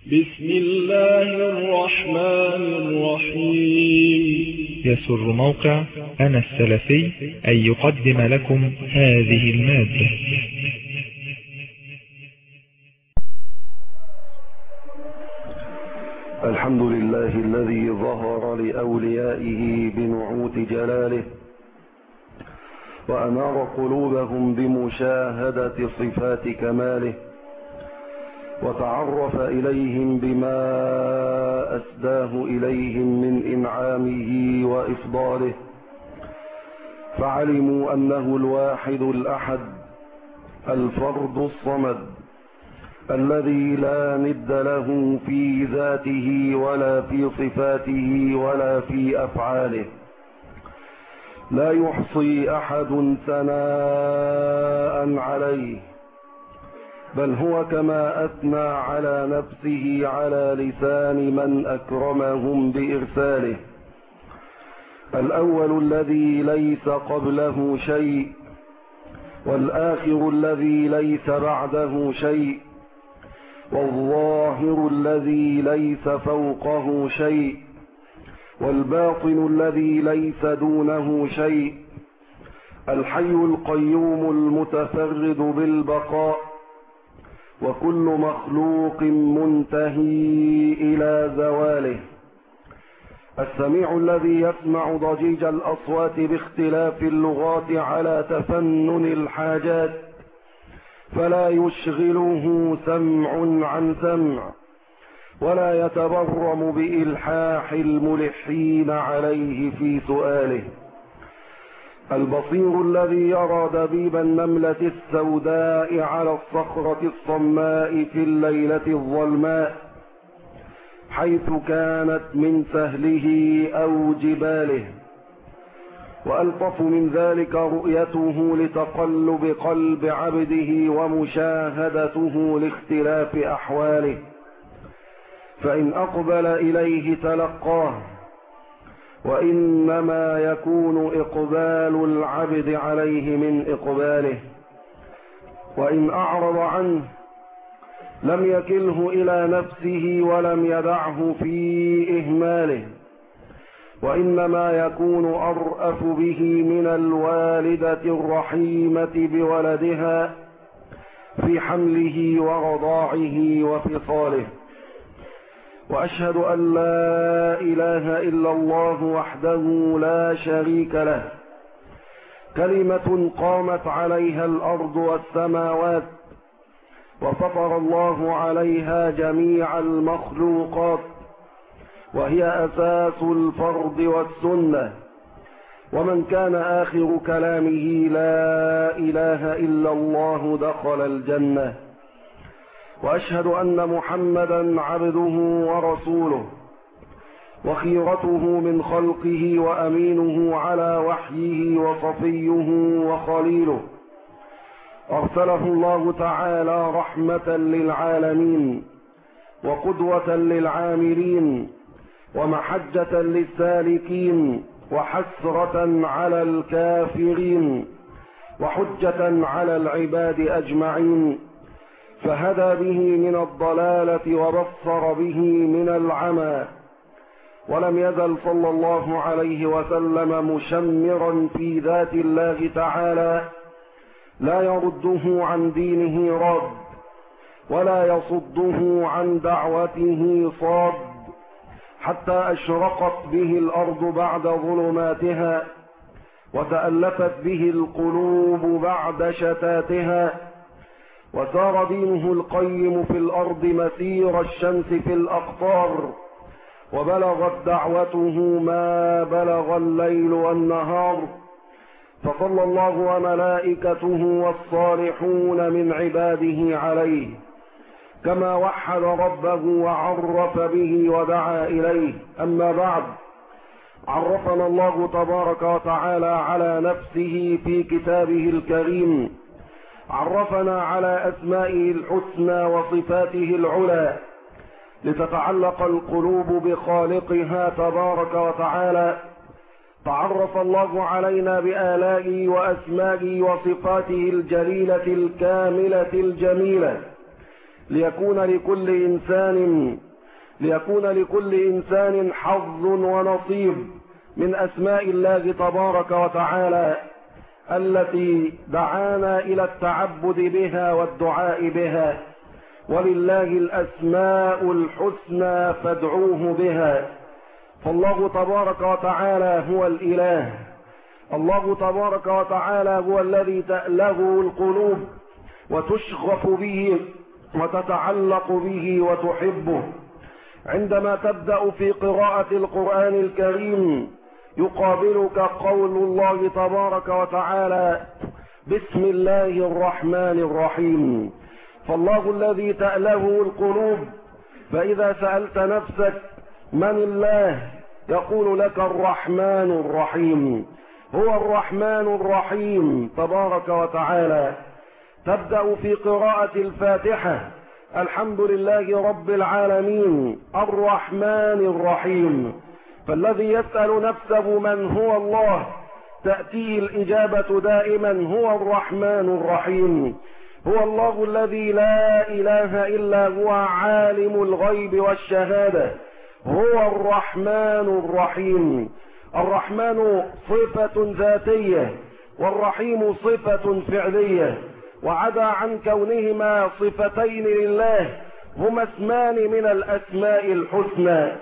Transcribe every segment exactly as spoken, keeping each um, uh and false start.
بسم الله الرحمن الرحيم. يسر موقع أنا السلفي أن يقدم لكم هذه المادة. الحمد لله الذي ظهر لأوليائه بنعوت جلاله وأنار قلوبهم بمشاهدة صفات كماله، وتعرف إليهم بما أسداه إليهم من إنعامه وإفضاله، فعلموا أنه الواحد الأحد الفرد الصمد الذي لا ند له في ذاته ولا في صفاته ولا في أفعاله، لا يحصي أحد ثناء عليه، بل هو كما أثنى على نفسه على لسان من أكرمهم بإرساله. الأول الذي ليس قبله شيء، والآخر الذي ليس بعده شيء، والظاهر الذي ليس فوقه شيء، والباطن الذي ليس دونه شيء، الحي القيوم المتفرد بالبقاء، وكل مخلوق منتهي إلى زواله، السميع الذي يسمع ضجيج الأصوات باختلاف اللغات على تفنن الحاجات، فلا يشغله سمع عن سمع، ولا يتبرم بإلحاح الملحين عليه في سؤاله، البصير الذي يرى دبيب النملة السوداء على الصخرة الصماء في الليلة الظلماء حيث كانت من سهله أو جباله، وألطف من ذلك رؤيته لتقلب قلب عبده ومشاهدته لاختلاف أحواله، فإن أقبل إليه تلقاه، وإنما يكون إقبال العبد عليه من إقباله، وإن أعرض عنه لم يكله إلى نفسه ولم يدعه في إهماله، وإنما يكون أرأف به من الوالدة الرحيمة بولدها في حمله ورضاعه وفصاله. وأشهد أن لا إله إلا الله وحده لا شريك له، كلمة قامت عليها الأرض والسماوات، وفطر الله عليها جميع المخلوقات، وهي أساس الفرض والسنة، ومن كان آخر كلامه لا إله إلا الله دخل الجنة. وأشهد أن محمدا عبده ورسوله، وخيرته من خلقه وأمينه على وحيه وصفيه وخليله، أرسله الله تعالى رحمة للعالمين وقدوة للعاملين ومحجة للسالكين وحسرة على الكافرين وحجة على العباد أجمعين، فهدى به من الضلالة وبصر به من العمى، ولم يزل صلى الله عليه وسلم مشمرا في ذات الله تعالى، لا يرده عن دينه راد، ولا يصده عن دعوته صاد، حتى أشرقت به الأرض بعد ظلماتها، وتألفت به القلوب بعد شتاتها، وسار دينه القيم في الأرض مسير الشمس في الأقطار، وبلغت دعوته ما بلغ الليل والنهار، فصلى الله وملائكته والصالحون من عباده عليه، كما وحد ربه وعرف به ودعا إليه. أما بعد، عرفنا الله تبارك وتعالى على نفسه في كتابه الكريم، عرفنا على أسمائه الحسنى وصفاته العلى، لتتعلق القلوب بخالقها تبارك وتعالى. تعرف الله علينا بآلائه وأسمائه وصفاته الجليلة الكاملة الجميلة، ليكون لكل إنسان ليكون لكل إنسان حظ ونصيب من أسماء الله تبارك وتعالى التي دعانا إلى التعبد بها والدعاء بها. ولله الأسماء الحسنى فادعوه بها. فالله تبارك وتعالى هو الإله. الله تبارك وتعالى هو الذي تأله القلوب وتشغف به وتتعلق به وتحبه. عندما تبدأ في قراءة القرآن الكريم يقابلك قول الله تبارك وتعالى: بسم الله الرحمن الرحيم. فالله الذي تأله القلوب، فإذا سألت نفسك من الله يقول لك الرحمن الرحيم. هو الرحمن الرحيم تبارك وتعالى. تبدأ في قراءة الفاتحة: الحمد لله رب العالمين الرحمن الرحيم. فالذي يسأل نفسه من هو الله تأتيه الإجابة دائما: هو الرحمن الرحيم. هو الله الذي لا إله إلا هو عالم الغيب والشهادة. هو الرحمن الرحيم. الرحمن صفة ذاتية والرحيم صفة فعلية، وعدا عن كونهما صفتين لله هما اسمان من الأسماء الحسنى.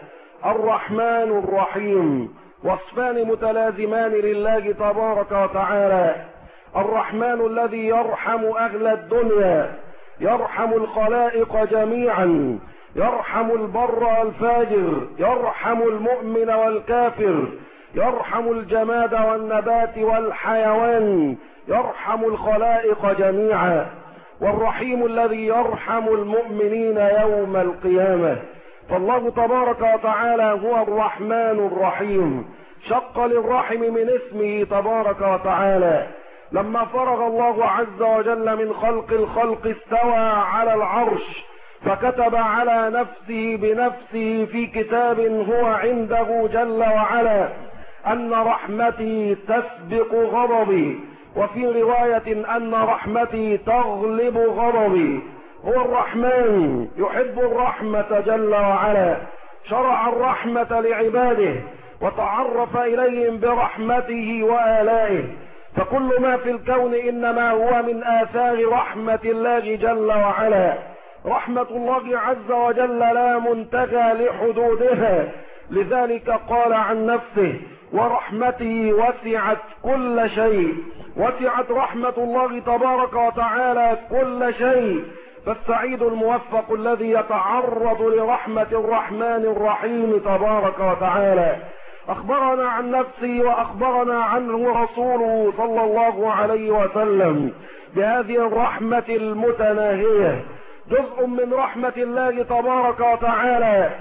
الرحمن الرحيم وصفان متلازمان لله تبارك وتعالى. الرحمن الذي يرحم أهل الدنيا، يرحم الخلائق جميعا، يرحم البر والفاجر، يرحم المؤمن والكافر، يرحم الجماد والنبات والحيوان، يرحم الخلائق جميعا. والرحيم الذي يرحم المؤمنين يوم القيامة. فالله تبارك وتعالى هو الرحمن الرحيم. شق للرحم من اسمه تبارك وتعالى. لما فرغ الله عز وجل من خلق الخلق استوى على العرش، فكتب على نفسه بنفسه في كتاب هو عنده جل وعلا أن رحمتي تسبق غضبي، وفي رواية أن رحمتي تغلب غضبي. هو الرحمن يحب الرحمة جل وعلا. شرع الرحمة لعباده وتعرف إليهم برحمته وآلائه. فكل ما في الكون إنما هو من آثار رحمة الله جل وعلا. رحمة الله عز وجل لا منتهى لحدودها، لذلك قال عن نفسه: ورحمته وسعت كل شيء. وسعت رحمة الله تبارك وتعالى كل شيء. فالسعيد الموفق الذي يتعرض لرحمة الرحمن الرحيم تبارك وتعالى. أخبرنا عن نفسه وأخبرنا عنه رسوله صلى الله عليه وسلم بهذه الرحمة المتناهية. جزء من رحمة الله تبارك وتعالى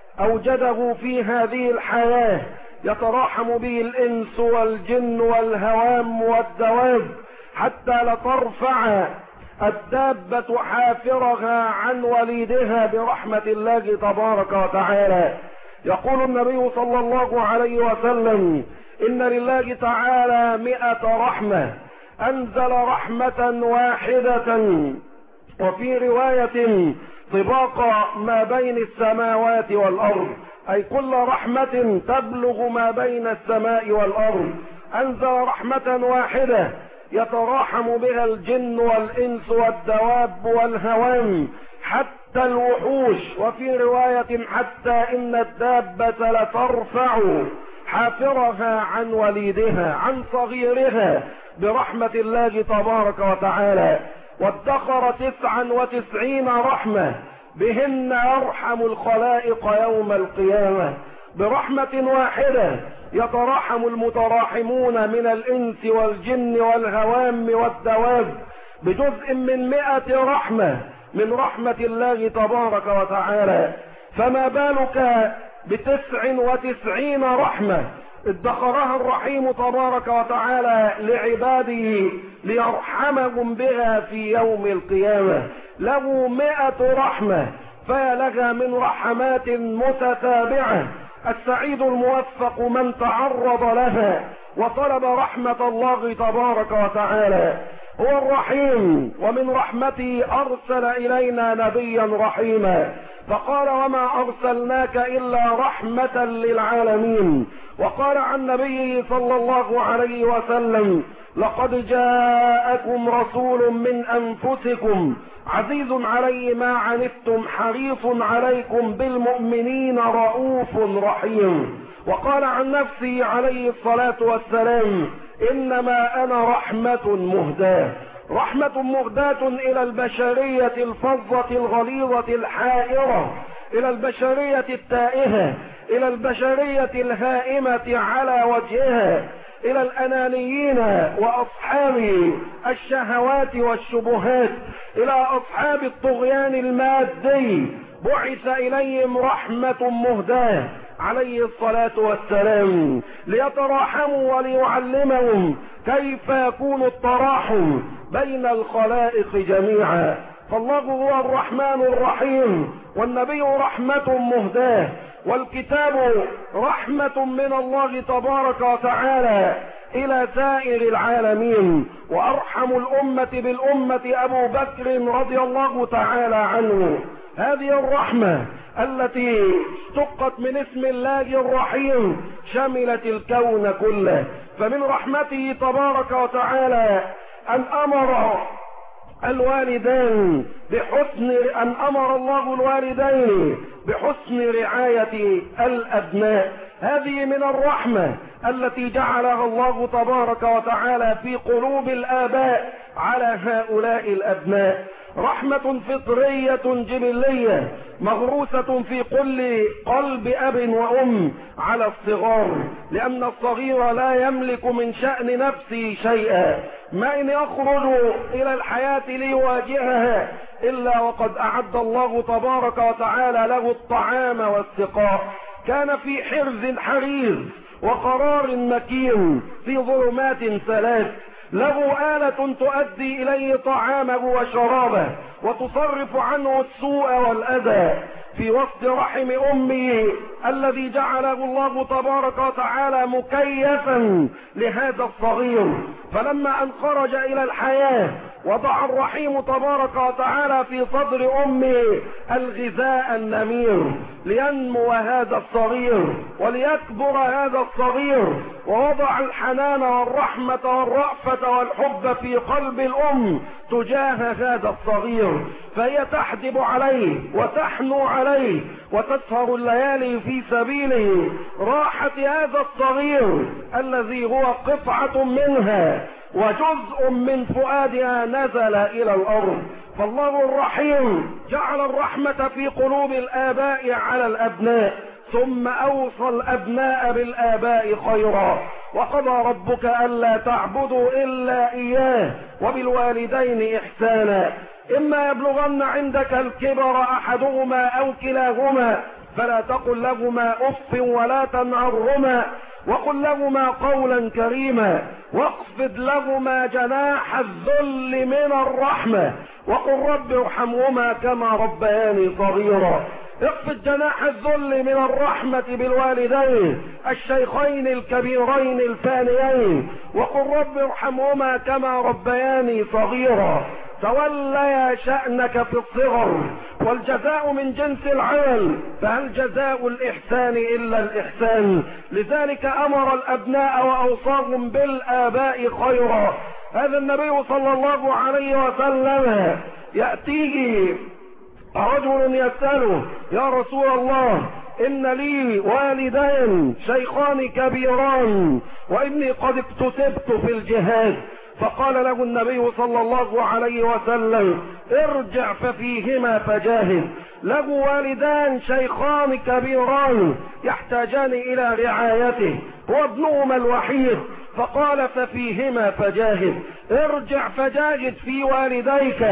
أوجده في هذه الحياة يتراحم به الإنس والجن والهوام والدواب، حتى لترفع الدابة حافرها عن وليدها برحمة الله تبارك وتعالى. يقول النبي صلى الله عليه وسلم: إن لله تعالى مئة رحمة، أنزل رحمة واحدة، وفي رواية طباق ما بين السماوات والأرض، أي كل رحمة تبلغ ما بين السماء والأرض. أنزل رحمة واحدة يتراحم بها الجن والإنس والدواب والهوام حتى الوحوش، وفي رواية حتى إن الدابة لترفع حافرها عن وليدها عن صغيرها برحمة الله تبارك وتعالى. وادخر تسعا وتسعين رحمة بهن يرحم الخلائق يوم القيامة. برحمة واحدة يتراحم المتراحمون من الإنس والجن والهوام والدواب بجزء من مئة رحمة من رحمة الله تبارك وتعالى. فما بالك بتسع وتسعين رحمة ادخرها الرحيم تبارك وتعالى لعباده ليرحمهم بها في يوم القيامة. له مئة رحمة، فيا لها من رحمات متتابعة. السعيد الموفق من تعرض لها وطلب رحمة الله تبارك وتعالى. هو الرحيم، ومن رحمته أرسل إلينا نبيا رحيما، فقال وما أرسلناك إلا رحمة للعالمين. وقال عن نبيه صلى الله عليه وسلم لقد جاءكم رسول من أنفسكم عزيز عليه ما عنتم حريص عليكم بالمؤمنين رؤوف رحيم. وقال عن نفسه عليه الصلاة والسلام إنما أنا رحمة مهداة، رحمة مهداة إلى البشرية الفظة الغليظة الحائرة، إلى البشرية التائهة، إلى البشرية الهائمة على وجهها، إلى الأنانيين وأصحاب الشهوات والشبهات، إلى أصحاب الطغيان المادي، بعث إليهم رحمة مهداة عليه الصلاة والسلام ليتراحموا وليعلمهم كيف يكون التراحم بين الخلائق جميعا. فالله هو الرحمن الرحيم، والنبي رحمة مهداة، والكتاب رحمة من الله تبارك وتعالى إلى سائر العالمين. وأرحم الأمة بالأمة أبو بكر رضي الله تعالى عنه. هذه الرحمة التي اشتقت من اسم الله الرحيم شملت الكون كله. فمن رحمته تبارك وتعالى أن أمر الوالدين بحسن أن أمر الله الوالدين بحسن رعاية الأبناء. هذه من الرحمة التي جعلها الله تبارك وتعالى في قلوب الآباء على هؤلاء الأبناء، رحمة فطرية جبلية مغروسة في كل قلب أب وأم على الصغار، لأن الصغير لا يملك من شأن نفسه شيئا، ما إن يخرج إلى الحياة ليواجهها إلا وقد أعد الله تبارك وتعالى له الطعام والسقاء. كان في حرز حريز وقرار مكين في ظلمات ثلاث، له آلة تؤدي إليه طعامه وشرابه وتصرف عنه السوء والأذى في وسط رحم أمه الذي جعله الله تبارك وتعالى مكيفا لهذا الصغير. فلما أن خرج إلى الحياة وضع الرحيم تبارك وتعالى في صدر أمه الغذاء النمير لينمو هذا الصغير وليكبر هذا الصغير، ووضع الحنان والرحمة والرأفة والحب في قلب الأم تجاه هذا الصغير، فهي تحدب عليه وتحنو عليه وتسهر الليالي في سبيله راحة هذا الصغير الذي هو قطعة منها وجزء من فؤادها نزل إلى الأرض. فالله الرحيم جعل الرحمة في قلوب الآباء على الأبناء، ثم أوصى الأبناء بالآباء خيرا. وقضى ربك ألا تعبدوا إلا إياه وبالوالدين إحسانا، إما يبلغن عندك الكبر أحدهما أو كلاهما فلا تقل لهما أف ولا تنهرهما وقل لهما قولا كريما، واخفض لهما جناح الذل من الرحمة وقل رب ارحمهما كما ربياني صغيرا. اخفض جناح الذل من الرحمة بالوالدين الشيخين الكبيرين الفانيين وقل رب ارحمهما كما ربياني صغيرا. توليا شأنك في الصغر، والجزاء من جنس العمل، فهل جزاء الإحسان إلا الإحسان؟ لذلك أمر الأبناء وأوصاهم بالآباء خيرا. هذا النبي صلى الله عليه وسلم يأتيه رجل يسأله يا رسول الله إن لي والدين شيخان كبيران وإني قد اكتسبت في الجهاد، فقال له النبي صلى الله عليه وسلم ارجع ففيهما فجاهد. له والدان شيخان كبيران يحتاجان إلى رعايته وابنهما الوحيد، فقال ففيهما فجاهد. ارجع فجاهد في والديك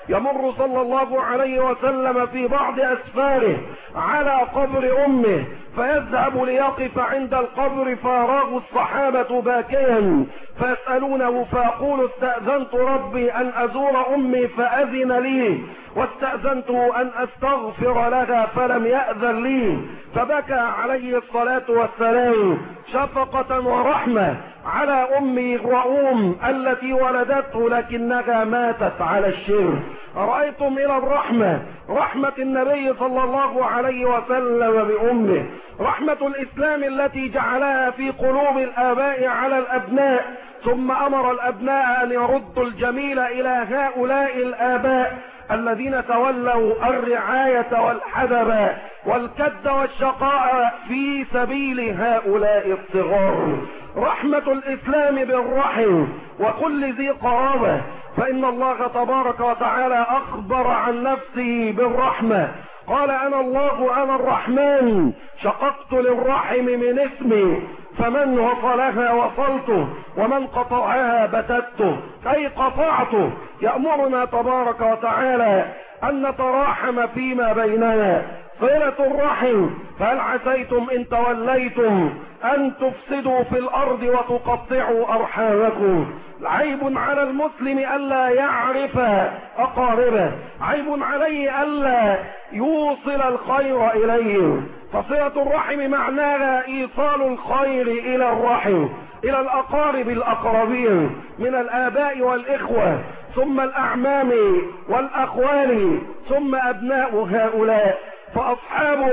يمر صلى الله عليه وسلم في بعض أسفاره على قبر أمه فيذهب ليقف عند القبر فيراه الصحابة باكيا فيسألونه فيقول استأذنت ربي أن أزور أمي فأذن لي واستأذنته أن أستغفر لها فلم يأذن لي فبكى عليه الصلاة والسلام شفقة ورحمة على أمي الرؤوم التي ولدته لكنها ماتت على الشرك. رأيتم إلى الرحمة رحمة النبي صلى الله عليه وسلم بأمه، رحمة الإسلام التي جعلها في قلوب الآباء على الأبناء، ثم أمر الأبناء أن يردوا الجميل إلى هؤلاء الآباء الذين تولوا الرعاية والحدب والكد والشقاء في سبيل هؤلاء الصغار. رحمة الإسلام بالرحم وكل ذي قرابة، فإن الله تبارك وتعالى أخبر عن نفسه بالرحمة قال أنا الله أنا الرحمن شققت للرحم من اسمي فمن وصلها وصلته ومن قطعها بتته أي قطعته. يأمرنا تبارك وتعالى أن نتراحم فيما بيننا صلة الرحم. فهل عسيتم إن توليتم أن تفسدوا في الأرض وتقطعوا أرحامكم؟ عيب على المسلم ألا يعرف أقاربه، عيب عليه ألا يوصل الخير إليه. فصلة الرحم معناها إيصال الخير إلى الرحم، إلى الأقارب الأقربين من الآباء والإخوة ثم الأعمام والأخوال ثم أبناء هؤلاء. فأصحاب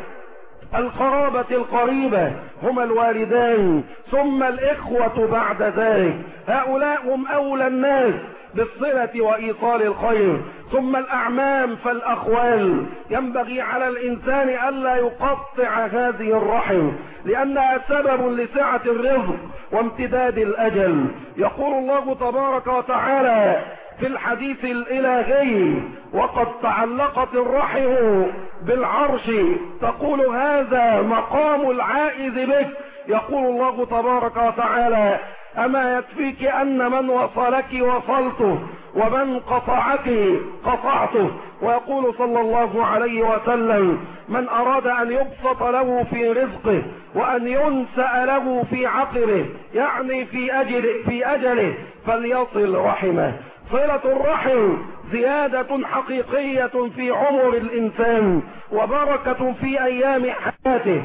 القرابة القريبة هم الوالدان ثم الإخوة بعد ذلك، هؤلاء هم أولى الناس بالصلة وإيصال الخير. ثم الأعمام فالأخوال. ينبغي على الإنسان ألا يقطع هذه الرحم لأنها سبب لسعة الرزق وامتداد الأجل. يقول الله تبارك وتعالى في الحديث الإلهي وقد تعلقت الرحم بالعرش تقول هذا مقام العائذ بك. يقول الله تبارك وتعالى أما يكفيك أن من وصلك وصلته ومن قطعك قطعته. ويقول صلى الله عليه وسلم من أراد أن يبسط له في رزقه وأن ينسأ له في عقره يعني في أجله, في أجله فليصل رحمه. صلة الرحم زيادة حقيقية في عمر الإنسان وبركة في أيام حياته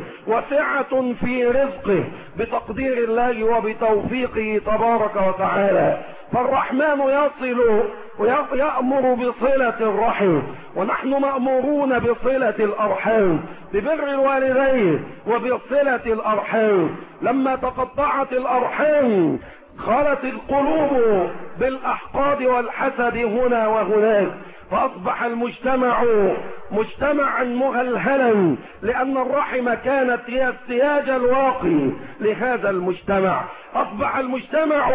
وسعة في رزقه بتقدير الله وبتوفيقه تبارك وتعالى. فالرحمن يصل ويأمر بصلة الرحم ونحن مأمورون بصلة الأرحام ببر الوالدين وبصلة الأرحام. لما تقطعت الأرحام خلت القلوب بالأحقاد والحسد هنا وهناك فأصبح المجتمع مجتمعا مهلهلا لأن الرحم كانت هي السياج الواقي لهذا المجتمع. أصبح المجتمع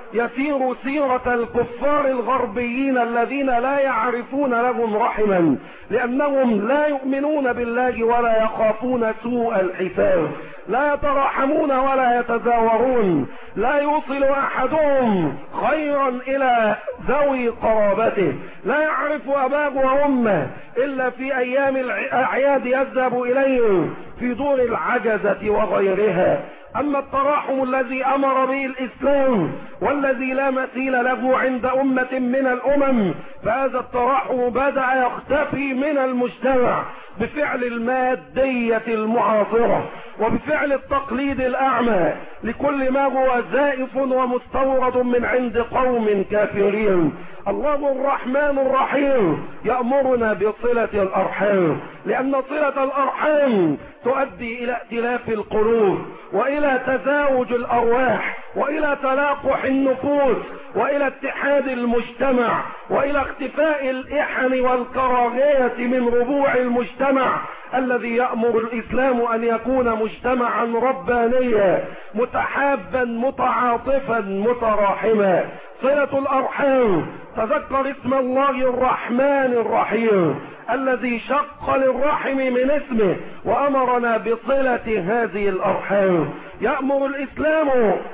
يسير سيرة الكفار الغربيين الذين لا يعرفون لهم رحما لأنهم لا يؤمنون بالله ولا يخافون سوء الحساب، لا يتراحمون ولا يتزاورون، لا يوصل أحدهم خيرا إلى ذوي قرابته، لا يعرف أباه وأمه إلا في أيام الأعياد يذهب إليهم في دور العجزة وغيرها. أما التراحم الذي أمر به الإسلام والذي لا مثيل له عند أمة من الأمم فهذا التراحم بدأ يختفي من المجتمع بفعل المادية المعاصرة وبفعل التقليد الأعمى لكل ما هو زائف ومستورد من عند قوم كافرين. الله الرحمن الرحيم يأمرنا بصلة الأرحام لأن صلة الأرحام تؤدي إلى ائتلاف القلوب وإلى تزاوج الأرواح وإلى تلاقح النفوس وإلى اتحاد المجتمع وإلى اختفاء الإحن والكراهية من ربوع المجتمع الذي يأمر الإسلام أن يكون مجتمعا ربانيا متحابا متعاطفا متراحما. صلة الأرحام، تذكر اسم الله الرحمن الرحيم الذي شق للرحم من اسمه وأمرنا بصلة هذه الأرحام. يأمر الإسلام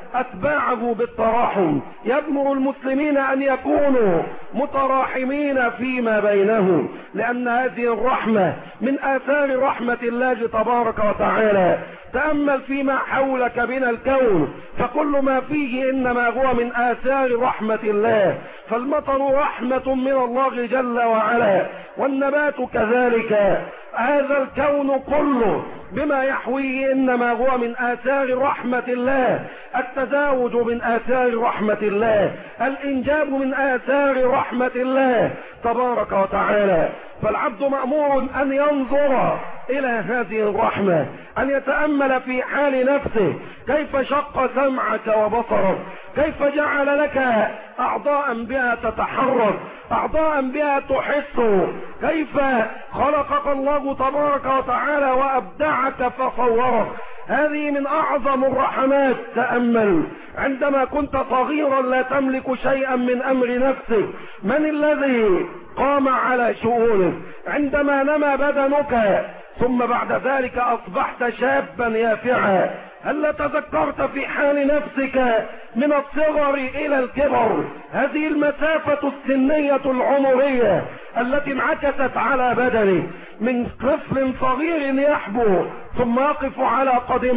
أتباعه بالتراحم، يأمر المسلمين أن يكونوا متراحمين فيما بينهم، لأن هذه الرحمة من آثار رحمة الله تبارك وتعالى. تأمل فيما حولك من الكون، فكل ما فيه إنما هو من آثار رحمة الله. فالمطر رحمة من الله جل وعلا، والنبات كذلك. هذا الكون كله بما يحويه إنما هو من آثار رحمة الله. التزاوج من آثار رحمة الله، الإنجاب من آثار رحمة الله تبارك وتعالى. فالعبد مأمور أن ينظر إلى هذه الرحمة، أن يتأمل في حال نفسه كيف شق سمعك وبصرك، كيف جعل لك أعضاء بها تتحرك، أعضاء بها تحس، كيف خلقك الله تبارك وتعالى وأبدعك فصورك. هذه من أعظم الرحمات. تأمل عندما كنت صغيرا لا تملك شيئا من أمر نفسك، من الذي قام على شؤونك؟ عندما نما بدنك ثم بعد ذلك أصبحت شابا يافعا، هل تذكرت في حال نفسك من الصغر إلى الكبر هذه المسافة السنية العمرية التي انعكست على بدنك، من طفل صغير يحبو ثم يقف على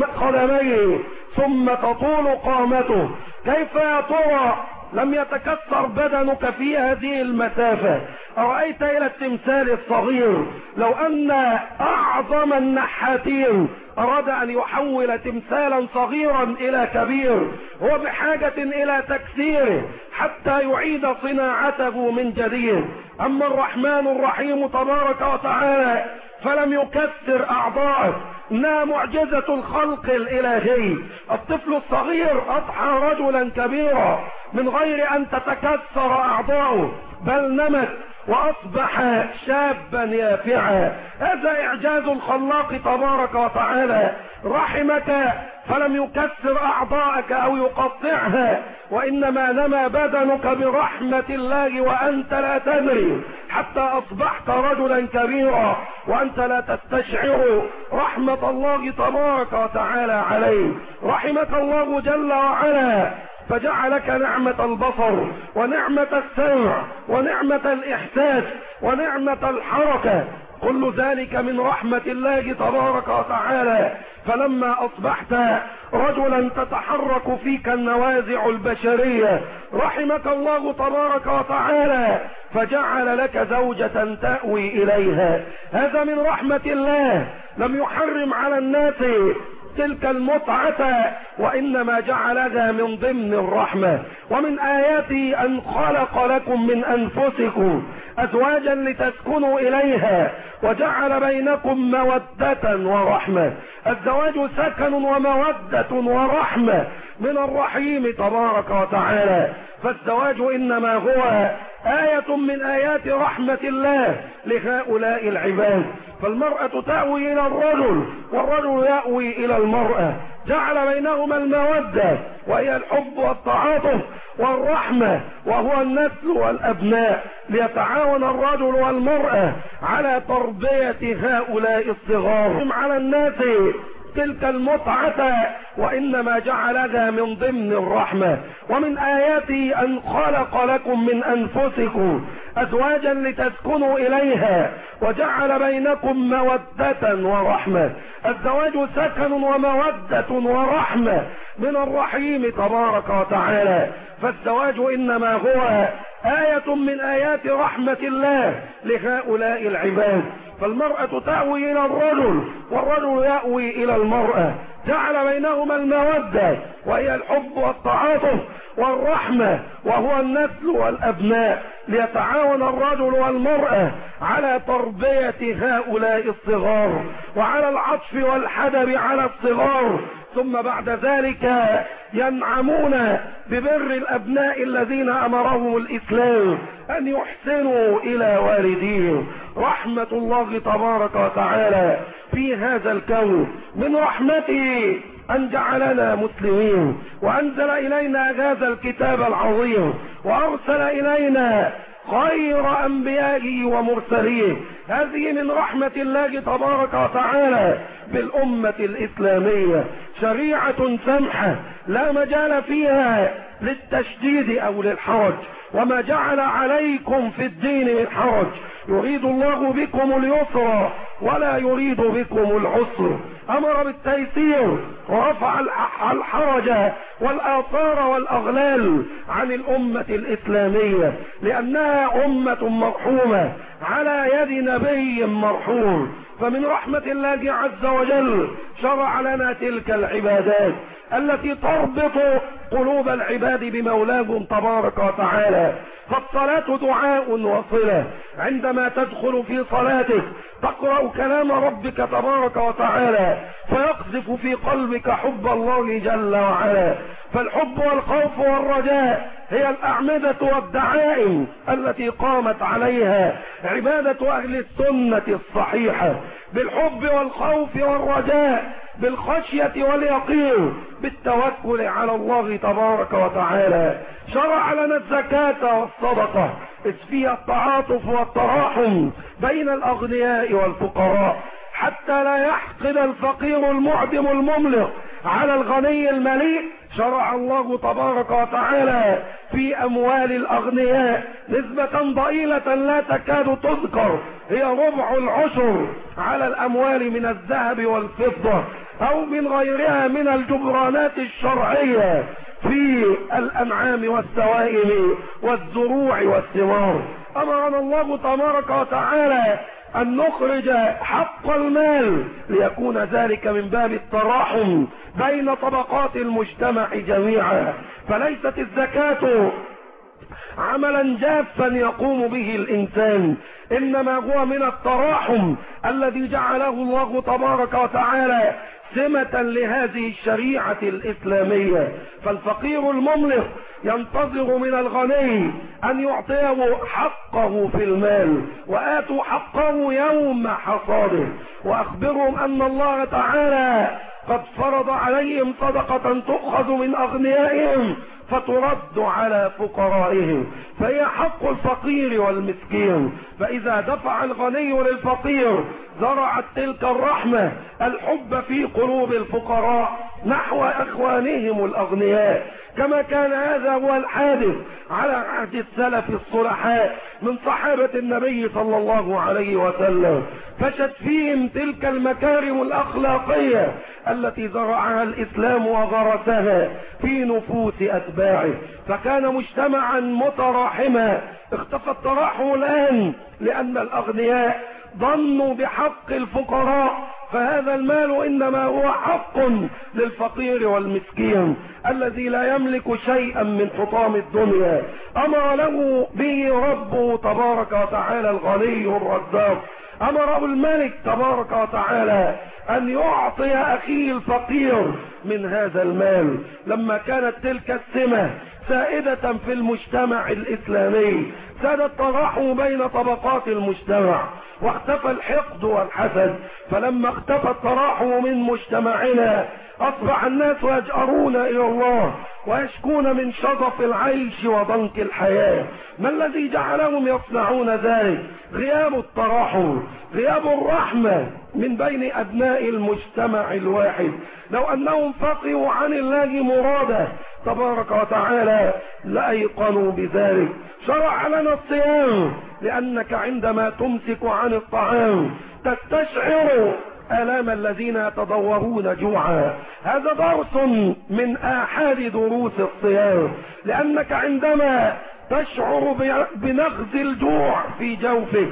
قدميه ثم تطول قامته؟ كيف يا ترى لم يتكسر بدنك في هذه المسافة؟ أرأيت إلى التمثال الصغير لو أن أعظم النحاتين أراد أن يحول تمثالا صغيرا إلى كبير، هو بحاجة إلى تكسيره حتى يعيد صناعته من جديد. أما الرحمن الرحيم تبارك وتعالى فلم يكسر أعضاءه، إنها معجزة الخلق الإلهي. الطفل الصغير أضحى رجلا كبيرا من غير أن تتكسر أعضاؤه، بل نمت وأصبح شابا يافعا. هذا إعجاز الخلاق تبارك وتعالى. رحمك فلم يكسر أعضاءك أو يقطعها، وإنما نما بدنك برحمة الله وأنت لا تدري، حتى أصبحت رجلا كبيرا وأنت لا تستشعر رحمة الله تبارك وتعالى عليك. رحمك الله جل وعلا فجعلك نعمة البصر ونعمة السمع ونعمة الإحساس ونعمة الحركة، كل ذلك من رحمة الله تبارك وتعالى. فلما أصبحت رجلا تتحرك فيك النوازع البشرية رحمك الله تبارك وتعالى فجعل لك زوجة تأوي إليها. هذا من رحمة الله، لم يحرم على الناس تلك المتعة وإنما جعلها من ضمن الرحمة. ومن آياته أن خلق لكم من أنفسكم أزواجا لتسكنوا إليها وجعل بينكم مودة ورحمة. الزواج سكن ومودة ورحمة من الرحيم تبارك وتعالى. فالزواج إنما هو آية من آيات رحمة الله لهؤلاء العباد. فالمرأة تأوي إلى الرجل والرجل يأوي إلى المرأة، جعل بينهما المودة وهي الحب والتعاطف والرحمة وهو النسل والأبناء، ليتعاون الرجل والمرأة على تربية هؤلاء الصغار. على الناس تلك المتعة وإنما جعلها من ضمن الرحمة. ومن آياته أن خلق لكم من أنفسكم أزواجا لتسكنوا إليها وجعل بينكم مودة ورحمة. الزواج سكن ومودة ورحمة من الرحيم تبارك وتعالى. فالزواج إنما هو آية من آيات رحمة الله لهؤلاء العباد. فالمرأة تأوي إلى الرجل والرجل يأوي إلى المرأة، جعل بينهما المودة وهي الحب والتعاطف والرحمة وهو النسل والأبناء، ليتعاون الرجل والمرأة على تربية هؤلاء الصغار وعلى العطف والحدب على الصغار. ثم بعد ذلك ينعمون ببر الأبناء الذين أمرهم الإسلام أن يحسنوا إلى والديهم. رحمة الله تبارك وتعالى في هذا الكون، من رحمته أن جعلنا مسلمين وأنزل إلينا هذا الكتاب العظيم وأرسل إلينا خير أنبيائه ومرسليه. هذه من رحمة الله تبارك وتعالى بالأمة الإسلامية، شريعة سمحة لا مجال فيها للتشديد أو للحرج، وما جعل عليكم في الدين من حرج، يريد الله بكم اليسر ولا يريد بكم العسر. أمر بالتيسير ورفع الحرج والآثار والأغلال عن الأمة الإسلامية، لأنها أمة مرحومة على يد نبي مرحوم. فمن رحمة الله عز وجل شرع لنا تلك العبادات التي تربط قلوب العباد بمولاهم تبارك وتعالى. فالصلاة دعاء وصلة، عندما تدخل في صلاتك تقرأ كلام ربك تبارك وتعالى فيقذف في قلبك حب الله جل وعلا. فالحب والخوف والرجاء هي الأعمدة والدعائم التي قامت عليها عبادة أهل السنة الصحيحة، بالحب والخوف والرجاء، بالخشية واليقين، بالتوكل على الله تبارك وتعالى. شرع لنا الزكاة والصدقة إذ فيها التعاطف والتراحم بين الأغنياء والفقراء، حتى لا يحقد الفقير المعدم المملق على الغني المليء. شرع الله تبارك وتعالى في أموال الأغنياء نسبة ضئيلة لا تكاد تذكر، هي ربع العشر على الأموال من الذهب والفضة أو من غيرها من الجبرانات الشرعية في الأنعام والسوائم والزروع والثمار. أمرنا الله تبارك وتعالى أن نخرج حق المال ليكون ذلك من باب التراحم بين طبقات المجتمع جميعا. فليست الزكاة عملا جافا يقوم به الإنسان، إنما هو من التراحم الذي جعله الله تبارك وتعالى سمة لهذه الشريعة الإسلامية. فالفقير المملق ينتظر من الغني أن يعطيه حقه في المال، وآتوا حقه يوم حصاده، وأخبرهم أن الله تعالى قد فرض عليهم صدقة تؤخذ من أغنيائهم فترد على فقرائهم، فهي حق الفقير والمسكين. فإذا دفع الغني للفقير زرعت تلك الرحمة الحب في قلوب الفقراء نحو أخوانهم الأغنياء، كما كان هذا هو الحادث على عهد السلف الصلحاء من صحابة النبي صلى الله عليه وسلم. فشت فيهم تلك المكارم الأخلاقية التي زرعها الإسلام وغرسها في نفوس أتباعه، فكان مجتمعا متراحما. اختفى التراحم الآن لأن الأغنياء ظنوا بحق الفقراء، فهذا المال إنما هو حق للفقير والمسكين الذي لا يملك شيئا من حطام الدنيا. أمر له به ربه تبارك وتعالى الغني الرزاق، أمره الملك تبارك وتعالى أن يعطي أخيه الفقير من هذا المال. لما كانت تلك السمة سائدة في المجتمع الإسلامي ساد التراحم بين طبقات المجتمع، واختفى الحقد والحسد. فلما اختفى التراحم من مجتمعنا أصبح الناس يجأرون إلى الله ويشكون من شظف العيش وضنك الحياة. ما الذي جعلهم يصنعون ذلك؟ غياب التراحم، غياب الرحمة من بين أبناء المجتمع الواحد. لو أنهم فقهوا عن الله مراده تبارك وتعالى لأيقنوا بذلك. شرع لنا الصيام لأنك عندما تمسك عن الطعام تستشعر آلام الذين يتضورون جوعا. هذا درس من آحاد دروس الصيام، لأنك عندما تشعر بنغز الجوع في جوفك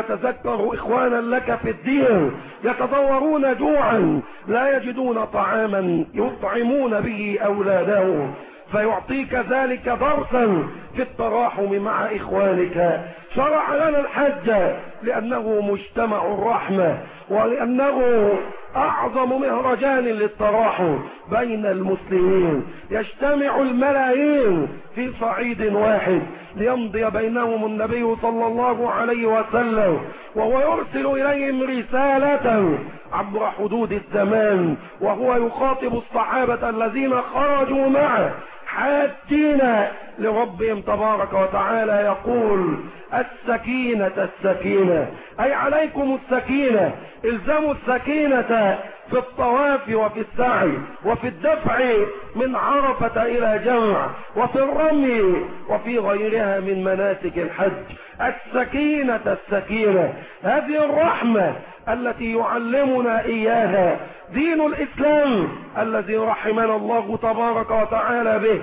تتذكر إخوانا لك في الدين يتضورون جوعا لا يجدون طعاما يطعمون به أولادهم، فيعطيك ذلك درسا في التراحم مع إخوانك. شرع لنا الحج لأنه مجتمع الرحمة، ولأنه أعظم مهرجان للتراحم بين المسلمين. يجتمع الملايين في صعيد واحد ليمضي بينهم النبي صلى الله عليه وسلم، وهو يرسل إليهم رسالة عبر حدود الزمان، وهو يخاطب الصحابة الذين خرجوا معه حاجين لربهم تبارك وتعالى، يقول: السكينة السكينة، أي عليكم السكينة، الزموا السكينة في الطواف وفي السعي وفي الدفع من عرفة إلى جمع وفي الرمي وفي غيرها من مناسك الحج. السكينة السكينة، هذه الرحمة التي يعلمنا إياها دين الإسلام الذي رحمنا الله تبارك وتعالى به،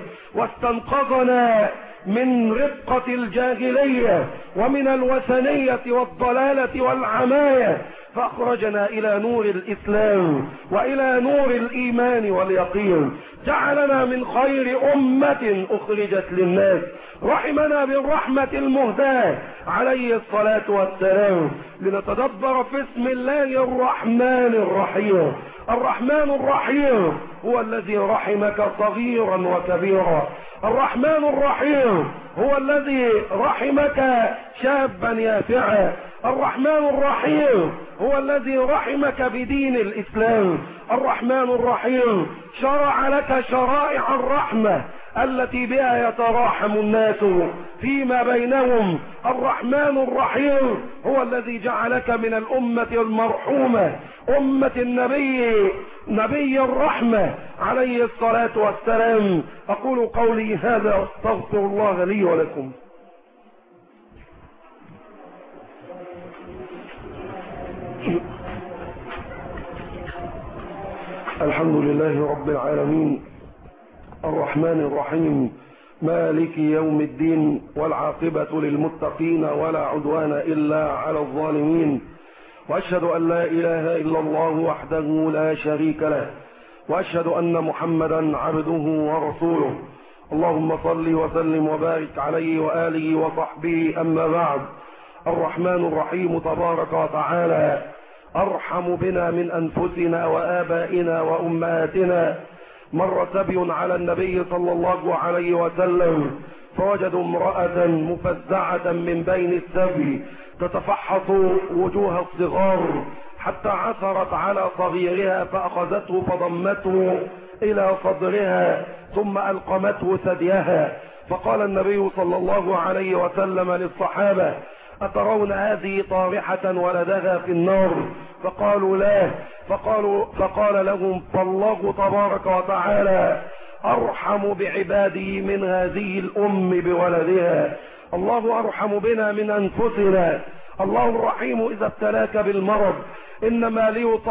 واستنقذنا من رقة الجاهلية ومن الوثنية والضلالة والعماية، فأخرجنا إلى نور الإسلام وإلى نور الإيمان واليقين. جعلنا من خير أمة أخرجت للناس، رحمنا بالرحمة المهداة عليه الصلاة والسلام. لنتدبر في اسم الله الرحمن الرحيم. الرحمن الرحيم هو الذي رحمك صغيرا وكبيرا. الرحمن الرحيم هو الذي رحمك شابا يافعا. الرحمن الرحيم هو الذي رحمك بدين الإسلام. الرحمن الرحيم شرع لك شرائع الرحمة التي بها يتراحم الناس فيما بينهم. الرحمن الرحيم هو الذي جعلك من الأمة المرحومة، أمة النبي نبي الرحمة عليه الصلاة والسلام. أقول قولي هذا واستغفر الله لي ولكم. الحمد لله رب العالمين، الرحمن الرحيم، مالك يوم الدين، والعاقبة للمتقين ولا عدوان إلا على الظالمين. وأشهد أن لا إله إلا الله وحده لا شريك له، وأشهد أن محمدا عبده ورسوله. اللهم صل وسلم وبارك عليه وآله وصحبه. أما بعد، الرحمن الرحيم تبارك وتعالى أرحم بنا من أنفسنا وآبائنا وأمهاتنا. مر سبي على النبي صلى الله عليه وسلم فوجدوا امرأة مفزعة من بين السبي تتفحص وجوه الصغار حتى عثرت على صغيرها فأخذته فضمته إلى صدرها ثم ألقمته ثديها. فقال النبي صلى الله عليه وسلم للصحابة: أترون هذه طارحة ولدها في النار؟ فقالوا لا. فقالوا فقال لهم: فالله تبارك وتعالى أرحم بعباده من هذه الأم بولدها. الله أرحم بنا من أنفسنا. الله الرحيم إذا ابتلاك بالمرض إنما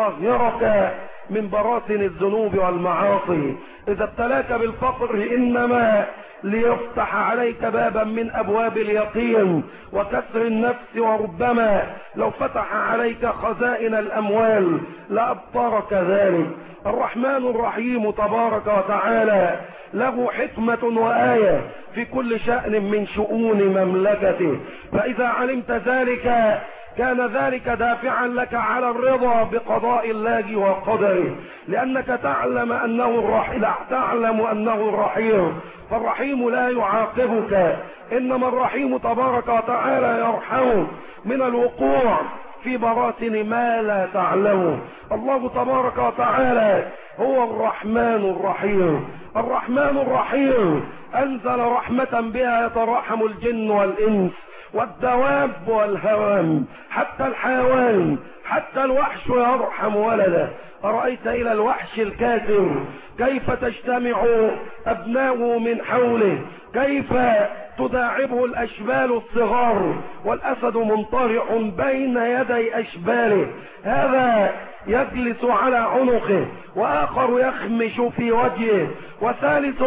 ليطهرك من براثن الذنوب والمعاصي. إذا ابتلاك بالفقر إنما ليفتح عليك بابا من أبواب اليقين وكسر النفس، وربما لو فتح عليك خزائن الأموال لأبطرك ذلك. الرحمن الرحيم تبارك وتعالى له حكمة وآية في كل شأن من شؤون مملكته، فإذا علمت ذلك كان ذلك دافعا لك على الرضا بقضاء الله وقدره، لأنك تعلم أنه الرحيم تعلم أنه الرحيم. فالرحيم لا يعاقبك، إنما الرحيم تبارك وتعالى يرحمك من الوقوع في براثن ما لا تعلمه. الله تبارك وتعالى هو الرحمن الرحيم. الرحمن الرحيم أنزل رحمة بها يتراحم الجن والإنس والدواب والهوام، حتى الحيوان، حتى الوحش يرحم ولده. أرأيت إلى الوحش الكافر كيف تجتمع أبناؤه من حوله، كيف تداعبه الأشبال الصغار، والأسد منطرح بين يدي أشباله، هذا يجلس على عنقه وآخر يخمش في وجهه وثالث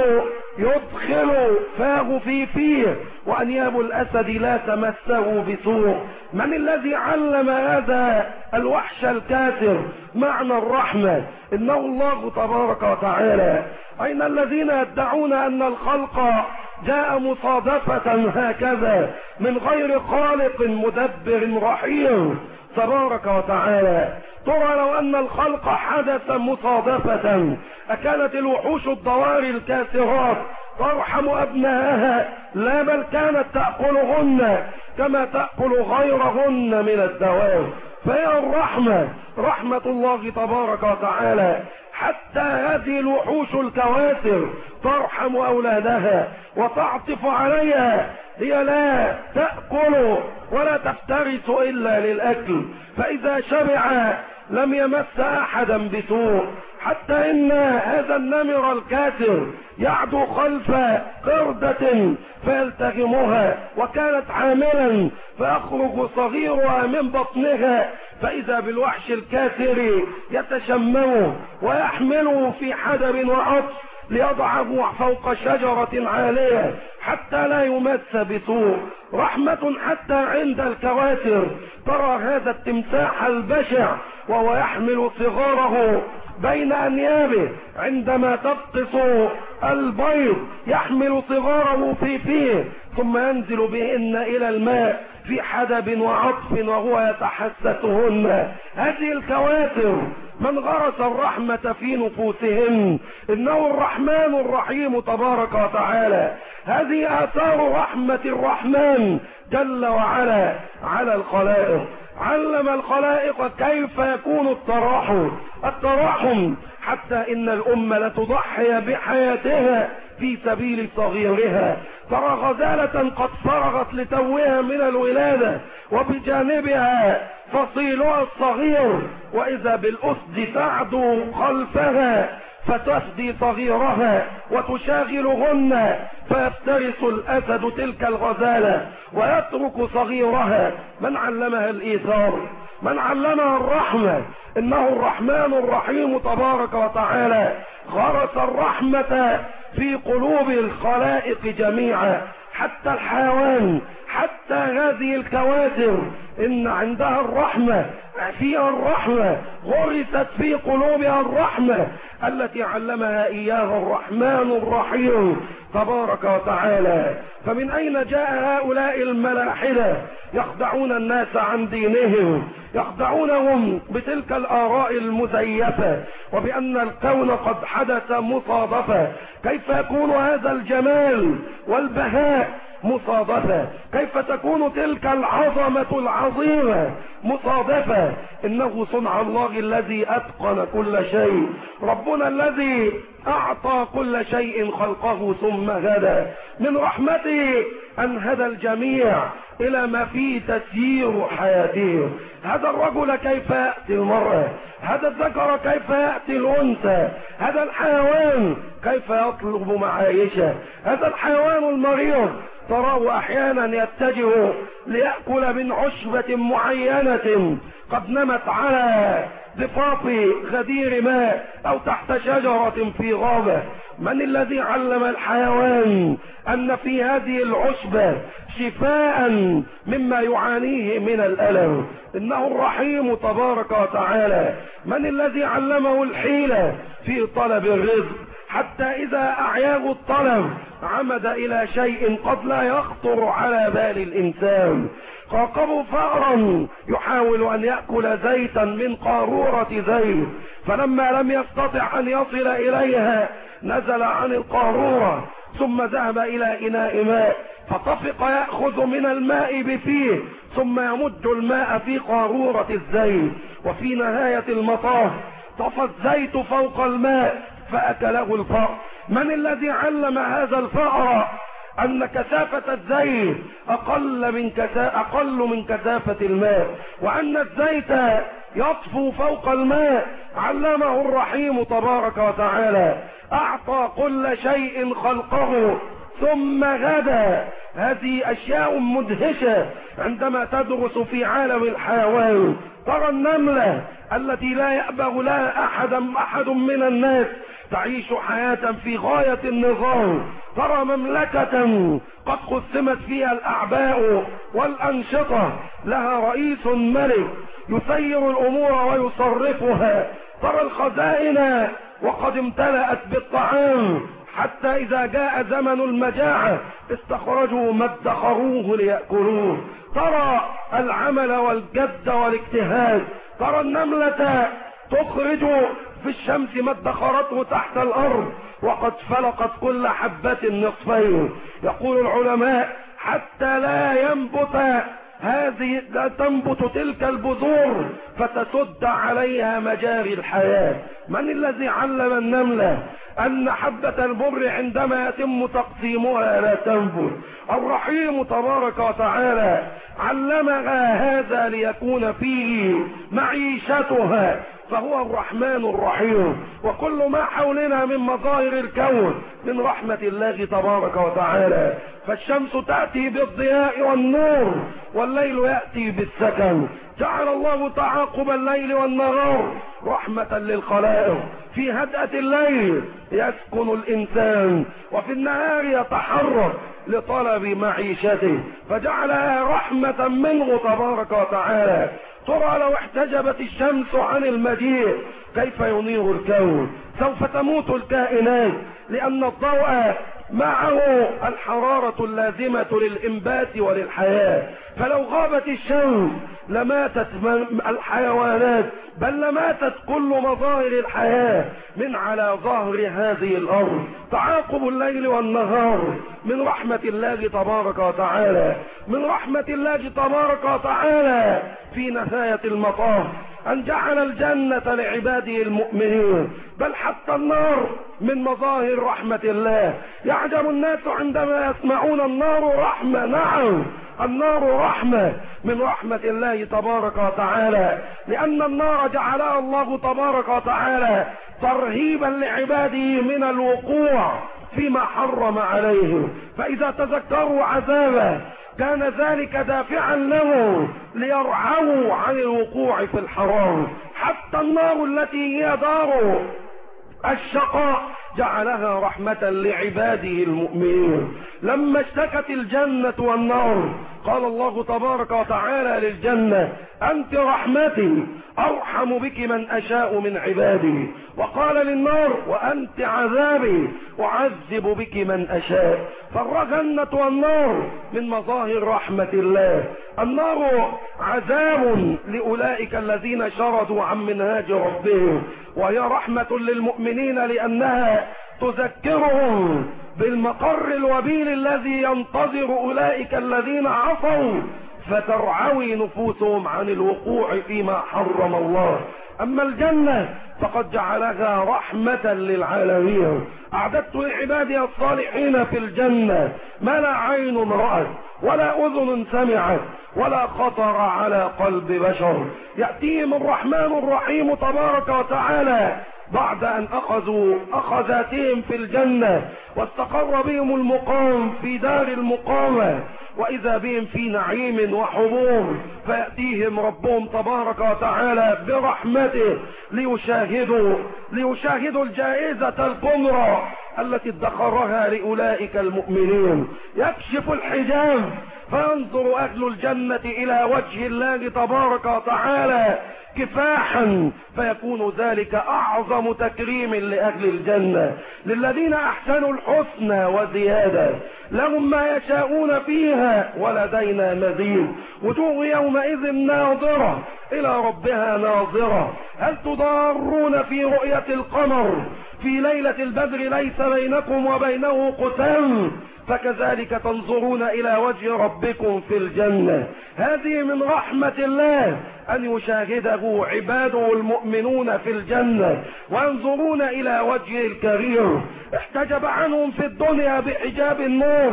يدخل فاه في فيه، وأنياب الأسد لا تمسه بسوء. من الذي علم هذا الوحش الكافر معنى الرحمة؟ إنه الله تبارك وتعالى. أين الذين يدعون أن الخلق جاء مصادفة هكذا من غير خالق مدبر رحيم تبارك وتعالى. ترى لو أن الخلق حدث مصادفة أكانت الوحوش الضواري الكاسرات ترحم أبنائها؟ لا، بل كانت تأكلهن كما تأكل غيرهن من الدواب. فهي الرحمة رحمة الله تبارك وتعالى، حتى هذه الوحوش الكواسر ترحم أولادها وتعطف عليها. هي لا تأكل ولا تفترس إلا للأكل، فإذا شبع لم يمس أحدا بسوء، حتى إن هذا النمر الكاسر يعدو خلف قردة فيلتهمها، وكانت حاملا فيخرج صغيرها من بطنها، فإذا بالوحش الكاسر يتشممه ويحمله في حدب وعطف ليضعه فوق شجرة عالية حتى لا يمس بسوء. رحمة حتى عند الكواسر. ترى هذا التمساح البشع وهو يحمل صغاره بين أنيابه عندما تبقص البيض، يحمل صغاره في فيه ثم ينزل بهن إلى الماء في حدب وعطف وهو يتحسسهن. هذه الكواسر من غرس الرحمة في نفوسهم إنه الرحمن الرحيم تبارك وتعالى. هذه آثار رحمة الرحمن جل وعلا على الخلائق. علم الخلائق كيف يكون التراحم التراحم حتى إن الأمة لتضحي بحياتها في سبيل صغيرها. ترى غزالة قد فرغت لتوها من الولادة وبجانبها فصيلها الصغير، وإذا بالأسد تعدو خلفها فتفدي صغيرها وتشاغلهن، فيفترس الأسد تلك الغزالة ويترك صغيرها. من علمها الإيثار؟ من علمها الرحمة؟ إنه الرحمن الرحيم تبارك وتعالى غرس الرحمة في قلوب الخلائق جميعا، حتى الحيوان، حتى هذه الكواسر إن عندها الرحمة، فيها الرحمة، غرست في قلوبها الرحمة التي علمها إياها الرحمن الرحيم تبارك وتعالى. فمن أين جاء هؤلاء الملاحدة يخدعون الناس عن دينهم، يخدعونهم بتلك الآراء المزيفة وبأن الكون قد حدث مصادفة؟ كيف يكون هذا الجمال والبهاء مصادفة؟ كيف تكون تلك العظمة العظيمة مصادفة؟ إنه صنع الله الذي أتقن كل شيء، ربنا الذي أعطى كل شيء خلقه ثم هدى. من رحمته أن هدى الجميع إلى ما فيه تسيير حياته. هذا الرجل كيف يأتي المرأة، هذا الذكر كيف يأتي الأنثى، هذا الحيوان كيف يطلب معايشة، هذا الحيوان المريض تراه أحيانا يتجه ليأكل من عشبة معينة قد نمت على ضفاف غدير ماء أو تحت شجرة في غابة. من الذي علم الحيوان أن في هذه العشبة شفاء مما يعانيه من الألم؟ إنه الرحيم تبارك وتعالى. من الذي علمه الحيلة في طلب الرزق حتى إذا أعياه الطلب عمد إلى شيء قد لا يخطر على بال الإنسان؟ راقبوا فأرا يحاول أن يأكل زيتا من قارورة زيت، فلما لم يستطع أن يصل إليها نزل عن القارورة ثم ذهب إلى إناء ماء فطفق يأخذ من الماء بفيه ثم يمد الماء في قارورة الزيت، وفي نهاية المطاف طفى الزيت فوق الماء فأكله الفأر. من الذي علم هذا الفأر أن كثافة الزيت أقل من كثا... أقل من كثافة الماء، وأن الزيت يطفو فوق الماء؟ علمه الرحيم تبارك وتعالى. أعطى كل شيء خلقه ثم غدا. هذه أشياء مدهشة عندما تدرس في عالم الحيوان. ترى النملة التي لا يأبه لها أحد أحد من الناس تعيش حياة في غاية النظام. ترى مملكة قد قسمت فيها الأعباء والأنشطة، لها رئيس ملك يسير الأمور ويصرفها. ترى الخزائن وقد امتلأت بالطعام حتى إذا جاء زمن المجاعة استخرجوا ما ادخروه ليأكلوه. ترى العمل والجد والاجتهاد. ترى النملة تخرج في الشمس ما ادخرته تحت الأرض وقد فلقت كل حبة نصفين. يقول العلماء حتى لا ينبت هذه لا تنبت تلك البذور فتسد عليها مجاري الحياة. من الذي علم النملة أن حبة البر عندما يتم تقسيمها لا تنبت؟ الرحيم تبارك وتعالى علمها هذا ليكون فيه معيشتها، فهو الرحمن الرحيم. وكل ما حولنا من مظاهر الكون من رحمة الله تبارك وتعالى. فالشمس تأتي بالضياء والنور والليل يأتي بالسكن. جعل الله تعاقب الليل والنهار رحمة للخلائق. في هدأة الليل يسكن الإنسان وفي النهار يتحرك لطلب معيشته، فجعلها رحمة منه تبارك وتعالى. ترى لو احتجبت الشمس عن المجيء كيف ينير الكون؟ سوف تموت الكائنات لأن الضوء معه الحرارة اللازمة للإنبات وللحياة. فلو غابت الشمس لماتت الحيوانات، بل لماتت كل مظاهر الحياة من على ظهر هذه الأرض. تعاقب الليل والنهار من رحمة الله تبارك وتعالى. من رحمة الله تبارك وتعالى في نهاية المطاف أن جعل الجنة لعباده المؤمنين، بل حتى النار من مظاهر رحمة الله. يعجب الناس عندما يسمعون النار رحمة. نعم، النار رحمة من رحمة الله تبارك وتعالى، لأن النار جعلها الله تبارك وتعالى ترهيبا لعباده من الوقوع فيما حرم عليهم. فإذا تذكروا عذابه كان ذلك دافعا له ليرعوا عن الوقوع في الحرام. حتى النار التي هي دار الشقاء جعلها رحمة لعباده المؤمنين. لما اشتكت الجنة والنار قال الله تبارك وتعالى للجنة أنت رحمتي أرحم بك من أشاء من عبادي، وقال للنار وأنت عذابي أعذب بك من أشاء. فالجنة والنار من مظاهر رحمة الله. النار عذاب لأولئك الذين شردوا عن منهاج ربهم، وهي رحمة للمؤمنين لأنها تذكرهم بالمقر الوبيل الذي ينتظر أولئك الذين عصوا فترعوي نفوسهم عن الوقوع فيما حرم الله. أما الجنة فقد جعلها رحمة للعالمين. أعددت لعبادي الصالحين في الجنة ما لا عين رأت ولا أذن سمعت ولا خطر على قلب بشر. يأتيهم الرحمن الرحيم تبارك وتعالى بعد أن أخذوا أخذاتهم في الجنة واستقر بهم المقام في دار المقامة، وإذا بهم في نعيم وحبور، فيأتيهم ربهم تبارك وتعالى برحمته ليشاهدوا ليشاهدوا الجائزة الكبرى التي ادخرها لأولئك المؤمنين. يكشف الحجاب فينظر أهل الجنة إلى وجه الله تبارك وتعالى كفاحا، فيكون ذلك أعظم تكريم لأهل الجنة. للذين أحسنوا الحسنى وزيادة، لهم ما يشاءون فيها ولدينا مزيد. وجوه يومئذ ناظرة إلى ربها ناظرة. هل تضارون في رؤية القمر في ليلة البدر ليس بينكم وبينه قتام؟ فكذلك تنظرون إلى وجه ربكم في الجنة. هذه من رحمة الله أن يشاهده عباده المؤمنون في الجنة وينظرون إلى وجهه الكريم. احتجب عنهم في الدنيا بحجاب النور،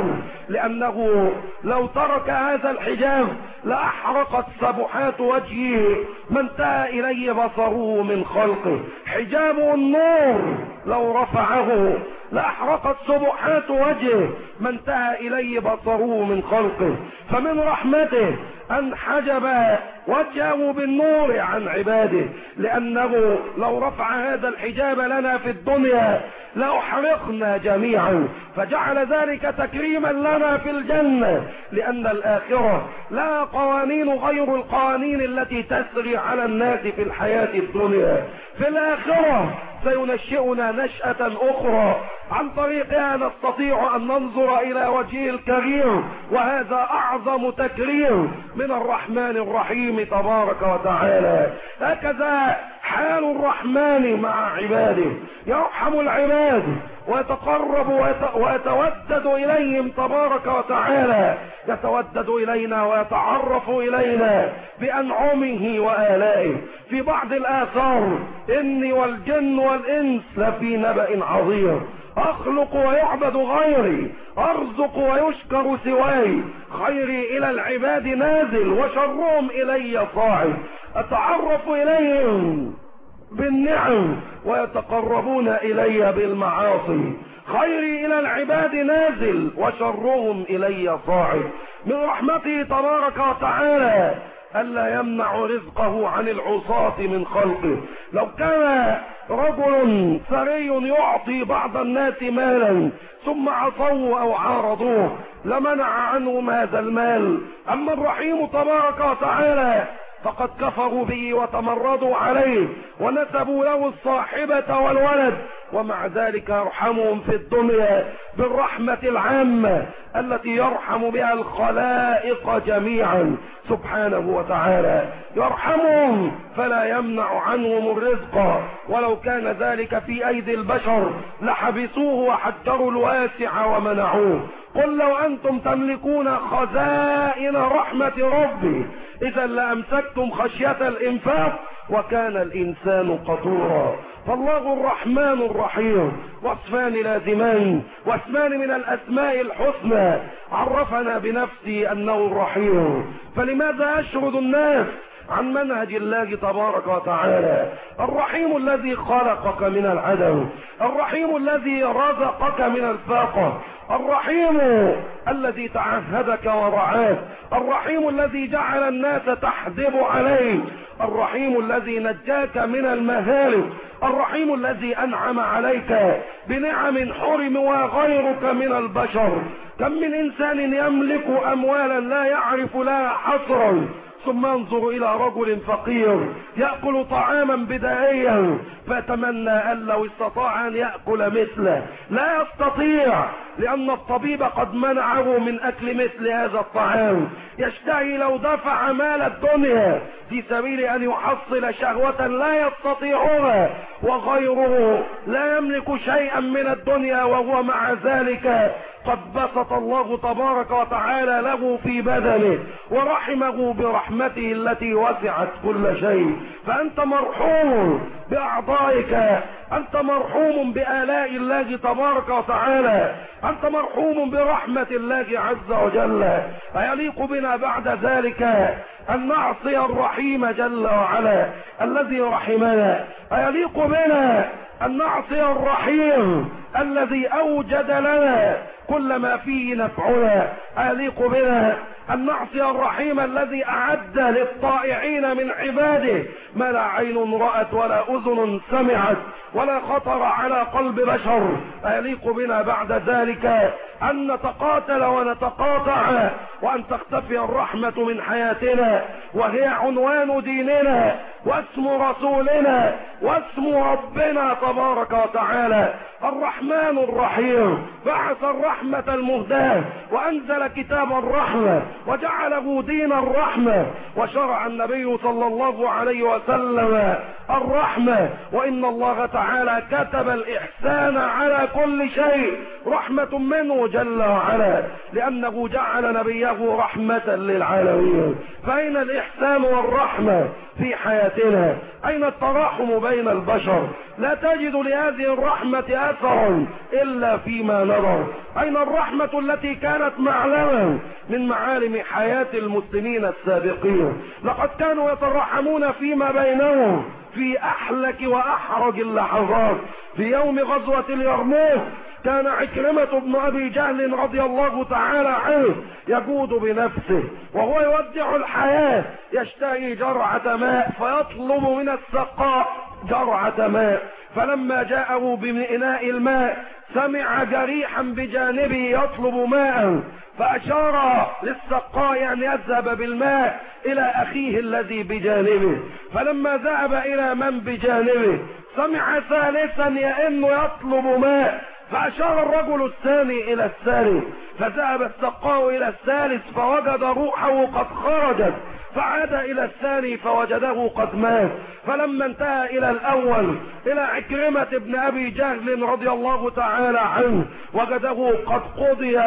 لأنه لو ترك هذا الحجاب لأحرقت سبحات وجهه ما انتهى إليه بصره من خلقه. حجاب النور لو رفعه لأحرقت سبحات وجهه ما انتهى إليه بصره من خلقه. فمن رحمته أن حجب وجهه بالنور عن عباده، لأنه لو رفع هذا الحجاب لنا في الدنيا لأحرقنا جميعا، فجعل ذلك تكريما لنا في الجنة، لأن الآخرة لا قوانين غير القوانين التي تسري على الناس في الحياة الدنيا. في الآخرة سينشئنا نشأة أخرى عن طريقها نستطيع أن ننظر إلى وجهه الكريم، وهذا أعظم تكريم من الرحمن الرحيم تبارك وتعالى. هكذا حال الرحمن مع عباده، يرحم العباد ويتقرب ويتودد إليهم تبارك وتعالى، يتودد إلينا ويتعرف إلينا بأنعمه وآلائه. في بعض الآثار: إني والجن والإنس لفي نبأ عظيم، أخلق ويعبد غيري، أرزق ويشكر سواي، خيري إلى العباد نازل وشرهم إلي صاعد، أتعرف إليهم بالنعم ويتقربون إلي بالمعاصي، خيري إلى العباد نازل وشرهم إلي صاعد. من رحمته تبارك وتعالى ألا يمنع رزقه عن العصاة من خلقه. لو كان رجل ثري يعطي بعض الناس مالا ثم عصوه أو عارضوه لمنع عنهم هذا المال، أما الرحيم تبارك وتعالى فقد كفروا به وتمردوا عليه ونسبوا له الصاحبة والولد، ومع ذلك يرحمهم في الدنيا بالرحمة العامة التي يرحم بها الخلائق جميعا سبحانه وتعالى. يرحمهم فلا يمنع عنهم الرزق، ولو كان ذلك في أيدي البشر لحبسوه وحجروا الواسع ومنعوه. قل لو أنتم تملكون خزائن رحمة ربي إذا لأمسكتم خشية الإنفاق وكان الإنسان قطورا. فالله الرحمن الرحيم وصفان لازمان واسمان من الأسماء الحسنى. عرفنا بنفسه أنه الرحيم، فلماذا يشرد الناس عن منهج الله تبارك وتعالى؟ الرحيم الذي خلقك من العدم، الرحيم الذي رزقك من الفاقة، الرحيم الذي تعهدك ورعاك، الرحيم الذي جعل الناس تحدب عليه، الرحيم الذي نجاك من المهالك، الرحيم الذي أنعم عليك بنعم حرم وغيرك من البشر. كم من إنسان يملك أموالا لا يعرف لها حصرا ثم ينظر إلى رجل فقير يأكل طعاما بدائيا فيتمنى أن لو استطاع أن يأكل مثله، لا يستطيع لأن الطبيب قد منعه من أكل مثل هذا الطعام. يشتهي لو دفع مال الدنيا في سبيل أن يحصل شهوة لا يستطيعها، وغيره لا يملك شيئا من الدنيا وهو مع ذلك قد بسط الله تبارك وتعالى له في بدنه ورحمه برحمته التي وسعت كل شيء. فأنت مرحوم بأعضائك، أنت مرحوم بآلاء الله تبارك وتعالى، أنت مرحوم برحمة الله عز وجل. أيليق بنا بعد ذلك أن نعصي الرحيم جل وعلا الذي رحمنا؟ أيليق بنا أن نعصي الرحيم الذي أوجد لنا كل ما فيه نفعنا؟ أيليق بنا أن نعصي الرحيم الذي أعد للطائعين من عباده ما لا عين رأت ولا أذن سمعت ولا خطر على قلب بشر؟ أيليق بنا بعد ذلك أن نتقاتل ونتقاطع وأن تختفي الرحمة من حياتنا وهي عنوان ديننا واسم رسولنا واسم ربنا تبارك وتعالى الرحمن الرحيم؟ بعث الرحمة المهداة وأنزل كتاب الرحمة وجعله دين الرحمة، وشرع النبي صلى الله عليه وسلم الرحمة، وإن الله تعالى كتب الإحسان على كل شيء رحمة منه جل وعلا، لأنه جعل نبيه رحمة للعالمين. فأين الإحسان والرحمة في حياتنا؟ أين التراحم بين البشر؟ لا تجد لهذه الرحمة أثرا إلا فيما نظر. أين الرحمة التي كانت معلما من معالم حياة المسلمين السابقين؟ لقد كانوا يترحمون فيما بينهم في أحلك وأحرج اللحظات. في يوم غزوة اليرموك كان عكرمة بن أبي جهل رضي الله تعالى عنه يجود بنفسه وهو يودع الحياة، يشتهي جرعة ماء فيطلب من السقاء جرعة ماء، فلما جاءه بإناء الماء سمع جريحا بجانبه يطلب ماء، فأشار للسقاء أن يذهب بالماء إلى أخيه الذي بجانبه، فلما ذهب إلى من بجانبه سمع ثالثا يئن يطلب ماء، فأشار الرجل الثاني إلى الثالث، فذهب السقاء إلى الثالث فوجد روحه قد خرجت، فعاد إلى الثاني فوجده قد مات. فلما انتهى إلى الأول إلى عكرمة بن أبي جهل رضي الله تعالى عنه وجده قد قضي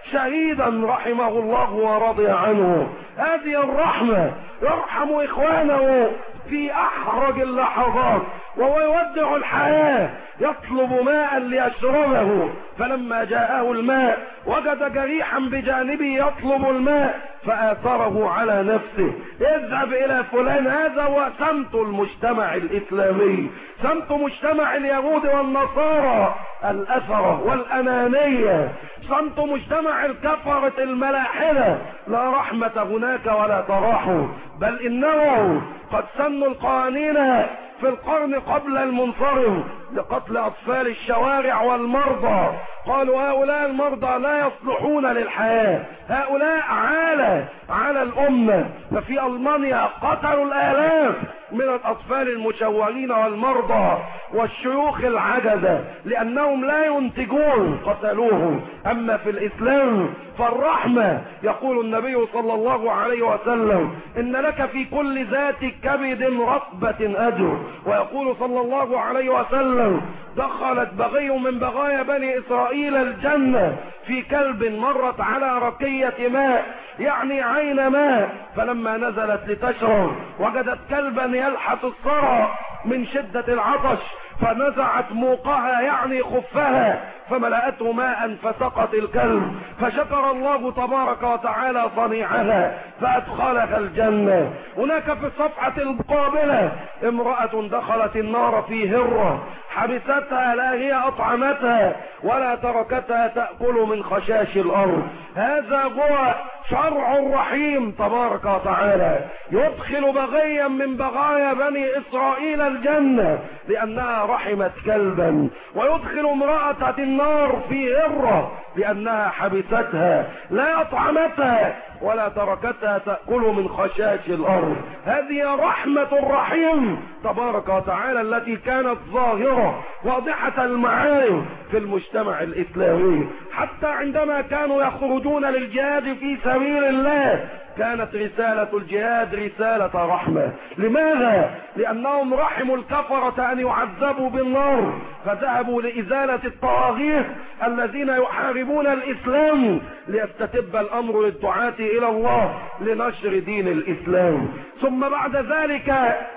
شهيدا رحمه الله ورضي عنه. هذه الرحمة، يرحم إخوانه في أحرج اللحظات وهو يودع الحياة يطلب ماء ليشربه، فلما جاءه الماء وجد جريحا بجانبه يطلب الماء فآثره على نفسه، اذهب إلى فلان. هذا هو سمت المجتمع الإسلامي، سمت مجتمع اليهود والنصارى، الأثرة والأنانية، سمت مجتمع الكفرة الملاحدة، لا رحمة هناك ولا تراحم، بل إنه قد سنوا القوانين في القرن قبل المنصرم لقتل أطفال الشوارع والمرضى. قالوا هؤلاء المرضى لا يصلحون للحياة، هؤلاء عالة على الأمة. ففي ألمانيا قتلوا الآلاف من الأطفال المشوهين والمرضى والشيوخ العجزة لأنهم لا ينتجون، قتلوهم. أما في الإسلام فالرحمة، يقول النبي صلى الله عليه وسلم إن لك في كل ذات كبد رطبة أجر، ويقول صلى الله عليه وسلم دخلت بغي من بغايا بني إسرائيل الجنة في كلب مرت على ركية ماء، يعني عين ماء، فلما نزلت لتشرب وجدت كلبا يلحس الثرى من شدة العطش فنزعت موقها يعني خفها فملأته ماء فسقط الكلب، فشكر الله تبارك وتعالى صنيعها فأدخلها الجنة. هناك في الصفحة القابلة امرأة دخلت النار في هرة حبستها، لا هي أطعمتها ولا تركتها تأكل من خشاش الأرض. هذا هو شرع الرحيم تبارك وتعالى، يدخل بغيا من بغايا بني إسرائيل الجنة لأنها رحمت كلبا، ويدخل امرأة النار في هرة لأنها حبستها لا أطعمتها ولا تركتها تأكل من خشاش الأرض. هذه رحمة الرحيم تبارك وتعالى التي كانت ظاهرة واضحة المعالم في المجتمع الإسلامي. حتى عندما كانوا يخرجون للجهاد في سبيل الله كانت رسالة الجهاد رسالة رحمة. لماذا؟ لأنهم رحموا الكفرة أن يعذبوا بالنار، فذهبوا لإزالة الطواغيت الذين يحاربون الإسلام ليستتب الأمر للدعاة إلى الله لنشر دين الإسلام. ثم بعد ذلك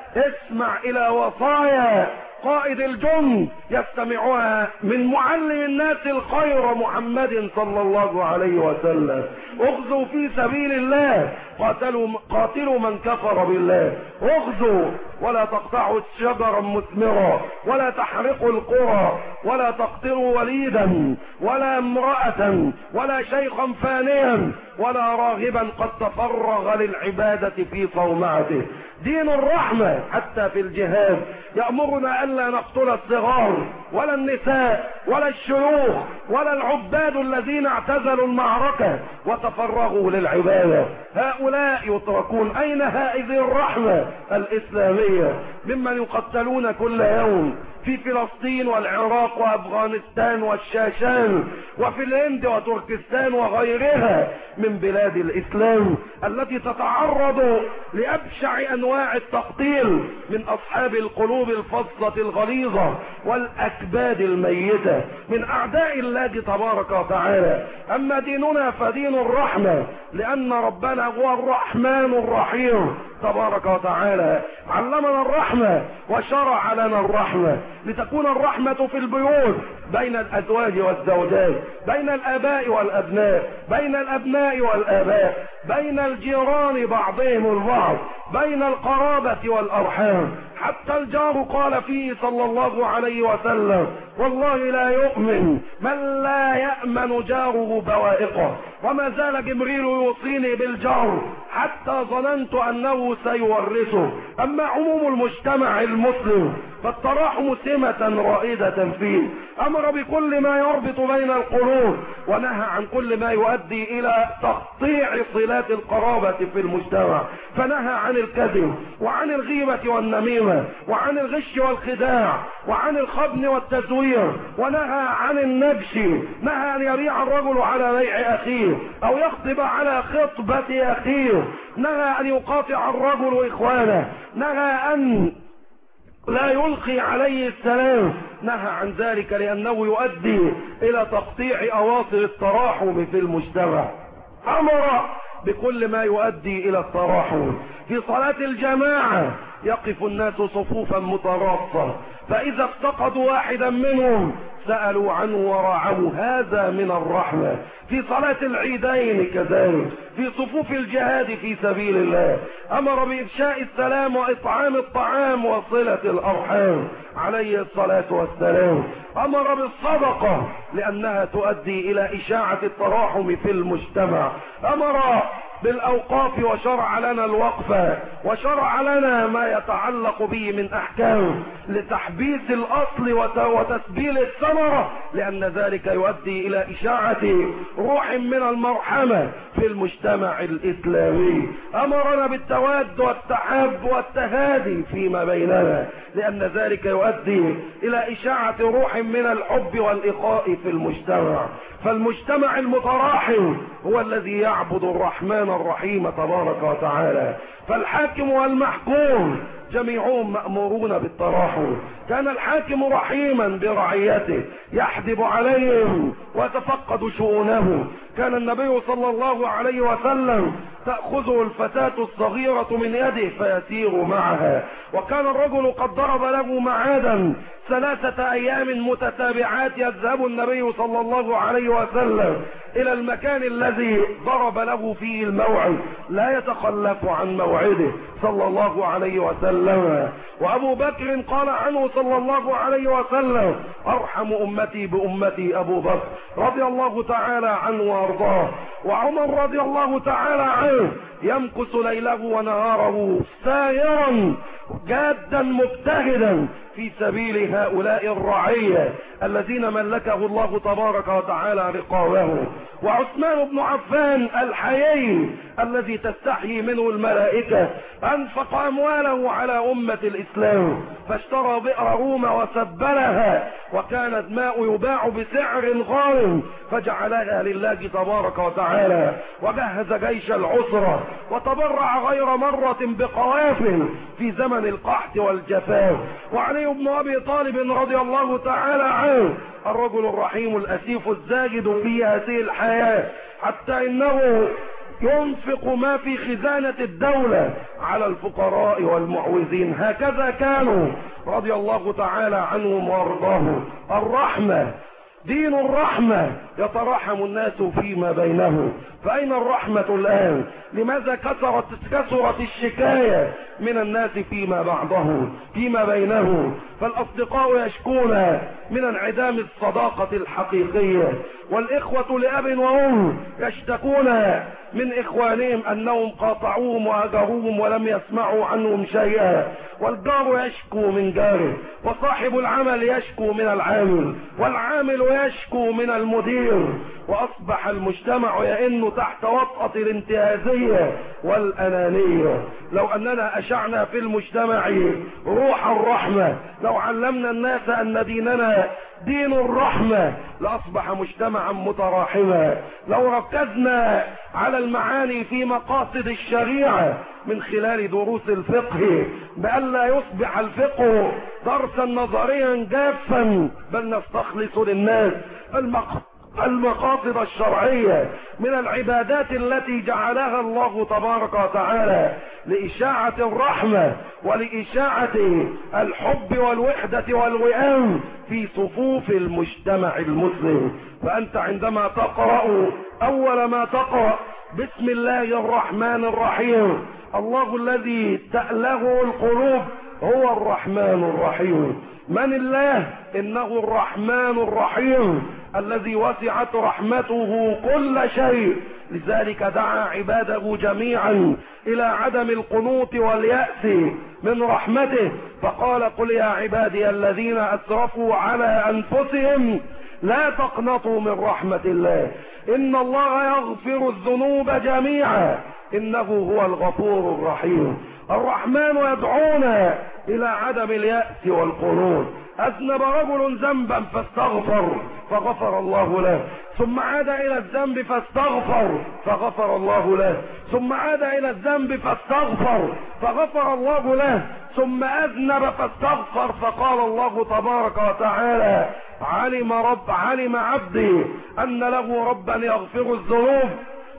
اسمع إلى وصايا قائد الجند يستمعها من معلم الناس الخير محمد صلى الله عليه وسلم: اغزوا في سبيل الله، قاتلوا, قاتلوا من كفر بالله، اغزوا ولا تقطعوا شجرا مثمرا ولا تحرقوا القرى ولا تقتلوا وليدا ولا امرأة ولا شيخا فانيا ولا راغبا قد تفرغ للعبادة في صومعته. دين الرحمة حتى في الجهاد يأمرنا ألا نقتل الصغار ولا النساء ولا الشيوخ ولا العباد الذين اعتزلوا المعركة وتفرغوا للعبادة. هؤلاء يتركون. أين هذه الرحمة الإسلامية ممن يقتلون كل يوم في فلسطين والعراق وأفغانستان والشاشان وفي الهند وتركستان وغيرها من بلاد الإسلام التي تتعرض لأبشع أنواع التقتيل من أصحاب القلوب الفظة الغليظة والأكباد الميتة من أعداء الله تبارك وتعالى. أما ديننا فدين الرحمة، لأن ربنا هو الرحمن الرحيم تبارك وتعالى. علمنا الرحمة وشرع لنا الرحمة لتكون الرحمة في البيوت بين الأزواج والزوجات، بين الآباء والأبناء، بين الأبناء والآباء، بين الجيران بعضهم البعض، بين القرابة والأرحام. حتى الجار قال فيه صلى الله عليه وسلم: والله لا يؤمن من لا يأمن جاره بوائقه. وما زال جبريل يوصيني بالجار حتى ظننت أنه سيورثه. أما عموم المجتمع المسلم فالتراحم سمة رائدة فيه. أمر بكل ما يربط بين القلوب، ونهى عن كل ما يؤدي إلى تقطيع صلات القرابة في المجتمع، فنهى عن الكذب وعن الغيبة والنميمة وعن الغش والخداع وعن الخبن والتزوير، ونهى عن النبش، نهى أن يبيع الرجل على بيع أخيه أو يخطب على خطبة أخيه، نهى أن يقاطع الرجل إخوانه، نهى أن لا يلقي عليه السلام، نهى عن ذلك لأنه يؤدي إلى تقطيع أواصر التراحم في المجتمع. أمر بكل ما يؤدي إلى التراحم. في صلاة الجماعة يقف الناس صفوفا متراصة، فإذا افتقدوا واحدا منهم سألوا عنه وراعوا، هذا من الرحمة. في صلاة العيدين كذلك، في صفوف الجهاد في سبيل الله أمر بإفشاء السلام وإطعام الطعام وصلة الأرحام عليه الصلاة والسلام. أمر بالصدقة لأنها تؤدي إلى إشاعة التراحم في المجتمع. أمر بالأوقاف وشرع لنا الوقف، وشرع لنا ما يتعلق به من أحكام لتحبيس الأصل وتسبيل الثمرة، لأن ذلك يؤدي إلى إشاعة روح من المرحمة في المجتمع الإسلامي. أمرنا بالتواد والتحاب والتهادي فيما بيننا، لأن ذلك يؤدي إلى إشاعة روح من الحب والإخاء في المجتمع. فالمجتمع المتراحم هو الذي يعبد الرحمن الرحيم تبارك وتعالى. فالحاكم والمحكوم جميعهم مأمورون بالتراحم. كان الحاكم رحيما برعيته، يحدب عليهم ويتفقد شؤونهم. كان النبي صلى الله عليه وسلم تأخذه الفتاة الصغيرة من يده فيسير معها، وكان الرجل قد ضرب له معادا ثلاثة أيام متتابعات يذهب النبي صلى الله عليه وسلم إلى المكان الذي ضرب له فيه الموعد، لا يتخلف عن موعده صلى الله عليه وسلم. وأبو بكر قال عنه صلى الله عليه وسلم: أرحم أمتي بأمتي أبو بكر رضي الله تعالى عنه وأرضاه. وعمر رضي الله تعالى عنه يمكث ليله ونهاره سائرا جادا مجتهدا في سبيل هؤلاء الرعية الذين ملكه الله تبارك وتعالى رقابه. وعثمان بن عفان الحيي الذي تستحيي منه الملائكة أنفق أمواله على أمة الإسلام، فاشترى بئر روم وسبلها، وكان الماء يباع بسعر غال فجعلها لله تبارك وتعالى، وجهز جيش العسرة وتبرع غير مرة بقوافل في زمن القحط والجفاف. وعلي بن أبي طالب رضي الله تعالى عنه الرجل الرحيم الأسيف الزاجد في هذه الحياة، حتى إنه ينفق ما في خزانة الدولة على الفقراء والمعوزين. هكذا كانوا رضي الله تعالى عنهم وارضاهم. الرحمة دين الرحمة، يتراحم الناس فيما بينهم. فأين الرحمة الآن؟ لماذا كثرت كثرت الشكاية من الناس فيما بعضهم فيما بينهم؟ فالأصدقاء يشكون من انعدام الصداقة الحقيقية، والإخوة لأب وأم يشتكون من إخوانهم أنهم قاطعوهم وهجروهم ولم يسمعوا عنهم شيئا، والجار يشكو من جاره، وصاحب العمل يشكو من العامل، والعامل يشكو من المدير. وأصبح المجتمع يئن تحت وطأة الانتهازية والأنانية. لو أننا أشعنا في المجتمع روح الرحمة، لو علمنا الناس أن ديننا دين الرحمة، لأصبح مجتمعا متراحما. لو ركزنا على المعاني في مقاصد الشريعة من خلال دروس الفقه، بألا يصبح الفقه درسا نظريا جافا، بل نستخلص للناس المقاصد الشرعية من العبادات التي جعلها الله تبارك وتعالى لإشاعة الرحمة ولإشاعة الحب والوحدة والوئام في صفوف المجتمع المسلم. فأنت عندما تقرأ أول ما تقرأ بسم الله الرحمن الرحيم، الله الذي تأله القلوب هو الرحمن الرحيم. من الله؟ إنه الرحمن الرحيم الذي وسعت رحمته كل شيء، لذلك دعا عباده جميعا إلى عدم القنوط واليأس من رحمته، فقال: قل يا عبادي الذين أسرفوا على أنفسهم لا تقنطوا من رحمة الله، إن الله يغفر الذنوب جميعا إنه هو الغفور الرحيم. الرحمن يدعونا إلى عدم اليأس والقنوط. أذنب رجل ذنبا فاستغفر فغفر الله له، ثم عاد إلى الذنب فاستغفر فغفر الله له، ثم عاد إلى الذنب فاستغفر فغفر الله له، ثم أذنب فاستغفر فقال الله تبارك وتعالى: علم رب علم عبدي أن له ربا يغفر الذنوب،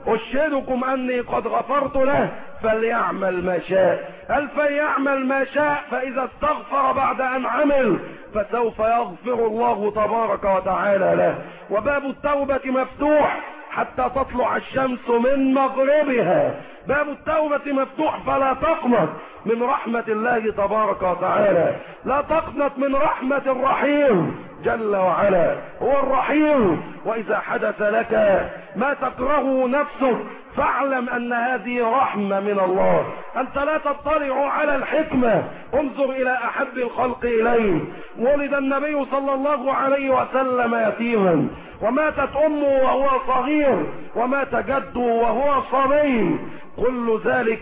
أشهدكم أني قد غفرت له فليعمل ما شاء. هل فليعمل ما شاء؟ فإذا استغفر بعد أن عمل فسوف يغفر الله تبارك وتعالى له. وباب التوبة مفتوح حتى تطلع الشمس من مغربها، باب التوبة مفتوح، فلا تقنط من رحمة الله تبارك وتعالى، لا تقنط من رحمة الرحيم جل وعلا. هو الرحيم، وإذا حدث لك ما تكره نفسك فاعلم أن هذه رحمة من الله. أنت لا تطلع على الحكمة، انظر إلى أحب الخلق إليه. ولد النبي صلى الله عليه وسلم يتيما، وماتت أمه وهو صغير، ومات جده وهو صبي، كل ذلك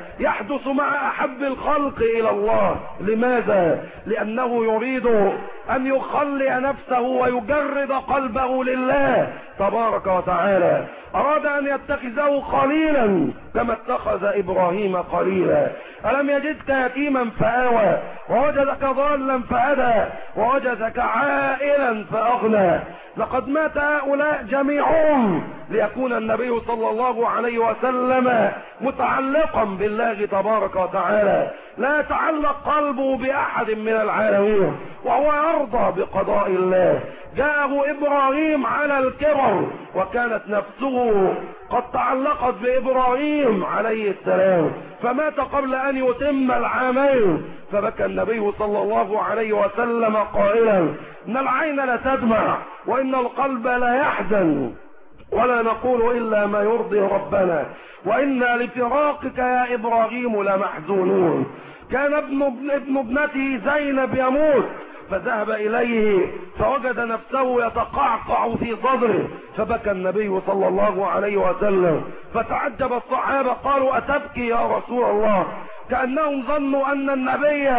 يحدث مع أحب الخلق إلى الله. لماذا؟ لأنه يريد أن يخلي نفسه ويجرد قلبه لله تبارك وتعالى. أراد أن يتخذه خليلا كما اتخذ إبراهيم خليلا. ألم يجدك يتيما فآوى، ووجدك ضالا فهدى، ووجدك عائلا فأغنى. لقد مات هؤلاء جميعهم ليكون النبي صلى الله عليه وسلم متعلقا بالله تبارك وتعالى، لا يتعلق قلبه بأحد من العالمين، وهو يرضى بقضاء الله. جاءه إبراهيم على الكبر، وكانت نفسه قد تعلقت بإبراهيم عليه السلام، فمات قبل أن يتم العامين، فبكى النبي صلى الله عليه وسلم قائلا: إن العين لتدمع وإن القلب لا يحزن، ولا نقول إلا ما يرضي ربنا، وإنا لفراقك يا إبراهيم لمحزونون. كان ابن ابن ابنته زينب يموت، فذهب إليه فوجد نفسه يتقعقع في صدره، فبكى النبي صلى الله عليه وسلم، فتعجب الصحابة قالوا: أتبكي يا رسول الله؟ كأنهم ظنوا أن النبي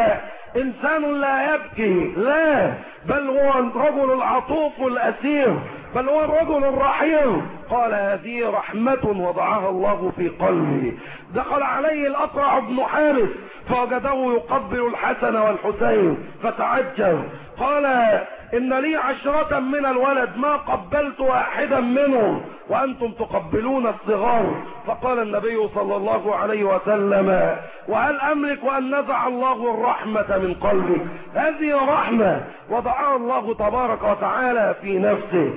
إنسان لا يبكي، لا، بل هو الرجل العطوف الأسير، بل هو الرجل الرحيم. قال: هذه رحمة وضعها الله في قلبي. دخل عليه الأقرع بن حارث فوجده يقبل الحسن والحسين فتعجب، قال: إن لي عشرة من الولد ما قبلت واحدا منهم وأنتم تقبلون الصغار. فقال النبي صلى الله عليه وسلم: وهل أملك أن نزع الله الرحمة من قلبك؟ هذه رحمة وضعها الله تبارك وتعالى في نفسه.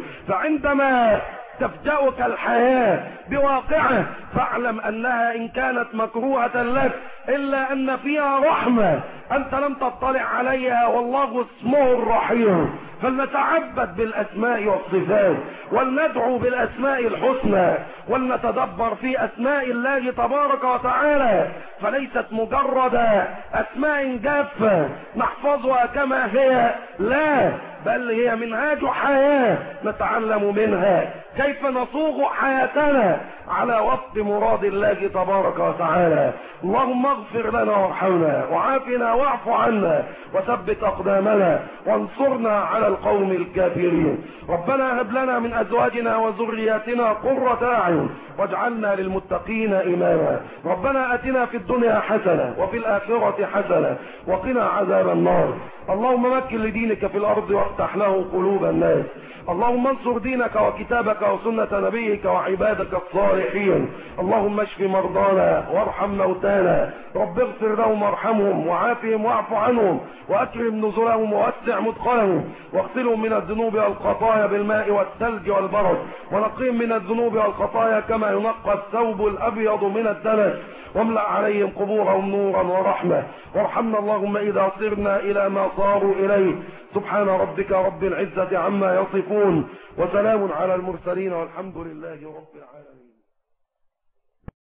فعندما تفجأك الحياة بواقعه فاعلم أنها إن كانت مكروهة لك إلا أن فيها رحمة أنت لم تطلع عليها، والله اسمه الرحيم. فلنتعبد بالأسماء والصفات، ولندعو بالأسماء الحسنى، ولنتدبر في أسماء الله تبارك وتعالى، فليست مجرد أسماء جافة نحفظها كما هي، لا، بل هي منهاج حياة نتعلم منها كيف نصوغ حياتنا على وفق مراد الله تبارك وتعالى. اللهم اغفر لنا وارحمنا وعافنا واعف عنا وثبت أقدامنا وانصرنا على القوم الكافرين. ربنا هب لنا من أزواجنا وذرياتنا قرة أعين واجعلنا للمتقين إماما. ربنا آتنا في الدنيا حسنة وفي الآخرة حسنة وقنا عذاب النار. اللهم مكن لدينك في الأرض وافتح له قلوب الناس. اللهم انصر دينك وكتابك وسنة نبيك وعبادك الصالحين. اللهم اشف مرضانا وارحم موتانا، رب اغفر لهم وارحمهم وعافهم واعف عنهم واكرم نزلهم ووسع مدخلهم واغسلهم من الذنوب والخطايا بالماء والثلج والبرد، ونقيهم من الذنوب والخطايا كما ينقى الثوب الأبيض من الدنس، واملأ عليهم قبورهم نورا ورحمة. وارحمنا اللهم إذا صرنا إلى ما صاروا إليه. سبحان ربك رب العزة عما يصفون، وسلام على المرسلين، والحمد لله رب العالمين.